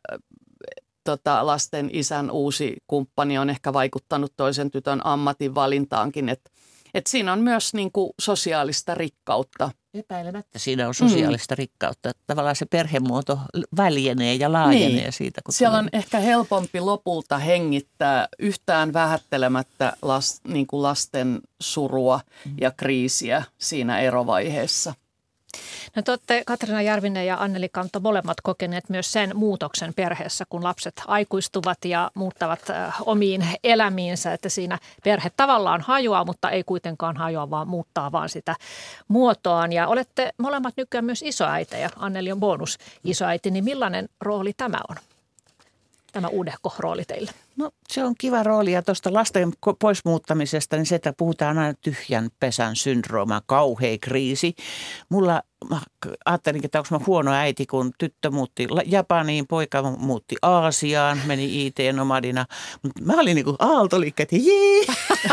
tota, lasten isän uusi kumppani on ehkä vaikuttanut toisen tytön ammatin valintaankin, että et siinä on myös niin kuin sosiaalista rikkautta. Epäilemättä siinä on sosiaalista mm. rikkautta. Tavallaan se perhemuoto väljenee ja laajenee niin. siitä. Kun siellä tulee. on ehkä helpompi lopulta hengittää yhtään vähättelemättä las, niin kuin lasten surua mm. ja kriisiä siinä erovaiheessa. No te olette Katriina Järvinen ja Anneli Kanto molemmat kokeneet myös sen muutoksen perheessä, kun lapset aikuistuvat ja muuttavat omiin elämiinsä, että siinä perhe tavallaan hajoaa, mutta ei kuitenkaan hajoa, vaan muuttaa vaan sitä muotoaan. Ja olette molemmat nykyään myös isoäitejä. Anneli on bonus isoäiti, niin millainen rooli tämä on? Tämä uudehko rooli teille? No se on kiva rooli ja tuosta lasten poismuuttamisesta, niin se, että puhutaan aina tyhjän pesän syndrooma, kauhea kriisi. Mulla, mä ajattelin, että onko mä huono äiti, kun tyttö muutti Japaniin, poika muutti Aasiaan, meni I T-nomadina. Mutta mä olin niin kuin aaltoliikkeet, jee!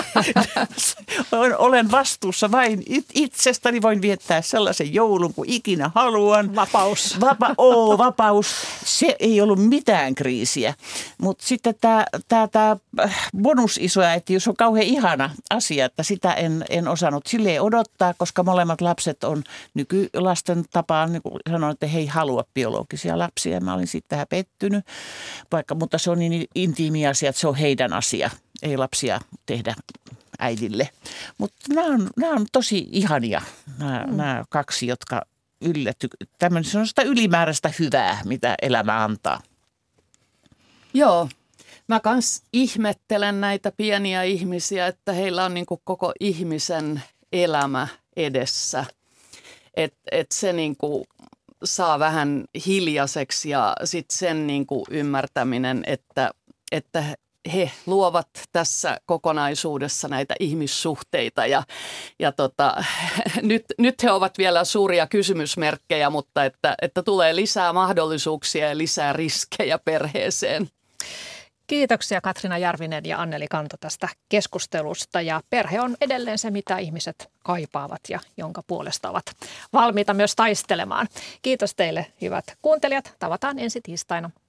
Olen vastuussa vain itsestäni, voin viettää sellaisen joulun kuin ikinä haluan. Vapaus. Vapa, oo, vapaus. Se ei ollut mitään kriisiä, mutta sitten tämä Tämä, tämä bonusisoäitiys on kauhean ihana asia, että sitä en, en osannut silleen odottaa, koska molemmat lapset on nykylasten tapaan, niin kuin sanoin, että he ei halua biologisia lapsia. Mä olin siitä vähän pettynyt, vaikka, mutta se on niin intiimi asia, että se on heidän asia, ei lapsia tehdä äidille. Mutta nämä on, nämä on tosi ihania, nämä, mm. nämä kaksi, jotka yllätty. Tämmöinen se on sitä ylimääräistä hyvää, mitä elämä antaa. Joo. Mä kans ihmettelen näitä pieniä ihmisiä, että heillä on niin kuin koko ihmisen elämä edessä. Et, et se niin kuin saa vähän hiljaiseksi ja sitten sen niin kuin ymmärtäminen, että, että he luovat tässä kokonaisuudessa näitä ihmissuhteita ja, ja tota, nyt, nyt he ovat vielä suuria kysymysmerkkejä, mutta että, että tulee lisää mahdollisuuksia ja lisää riskejä perheeseen. Kiitoksia Katriina Järvinen ja Anneli Kanto tästä keskustelusta, ja perhe on edelleen se, mitä ihmiset kaipaavat ja jonka puolesta ovat valmiita myös taistelemaan. Kiitos teille, hyvät kuuntelijat. Tavataan ensi tiistaina.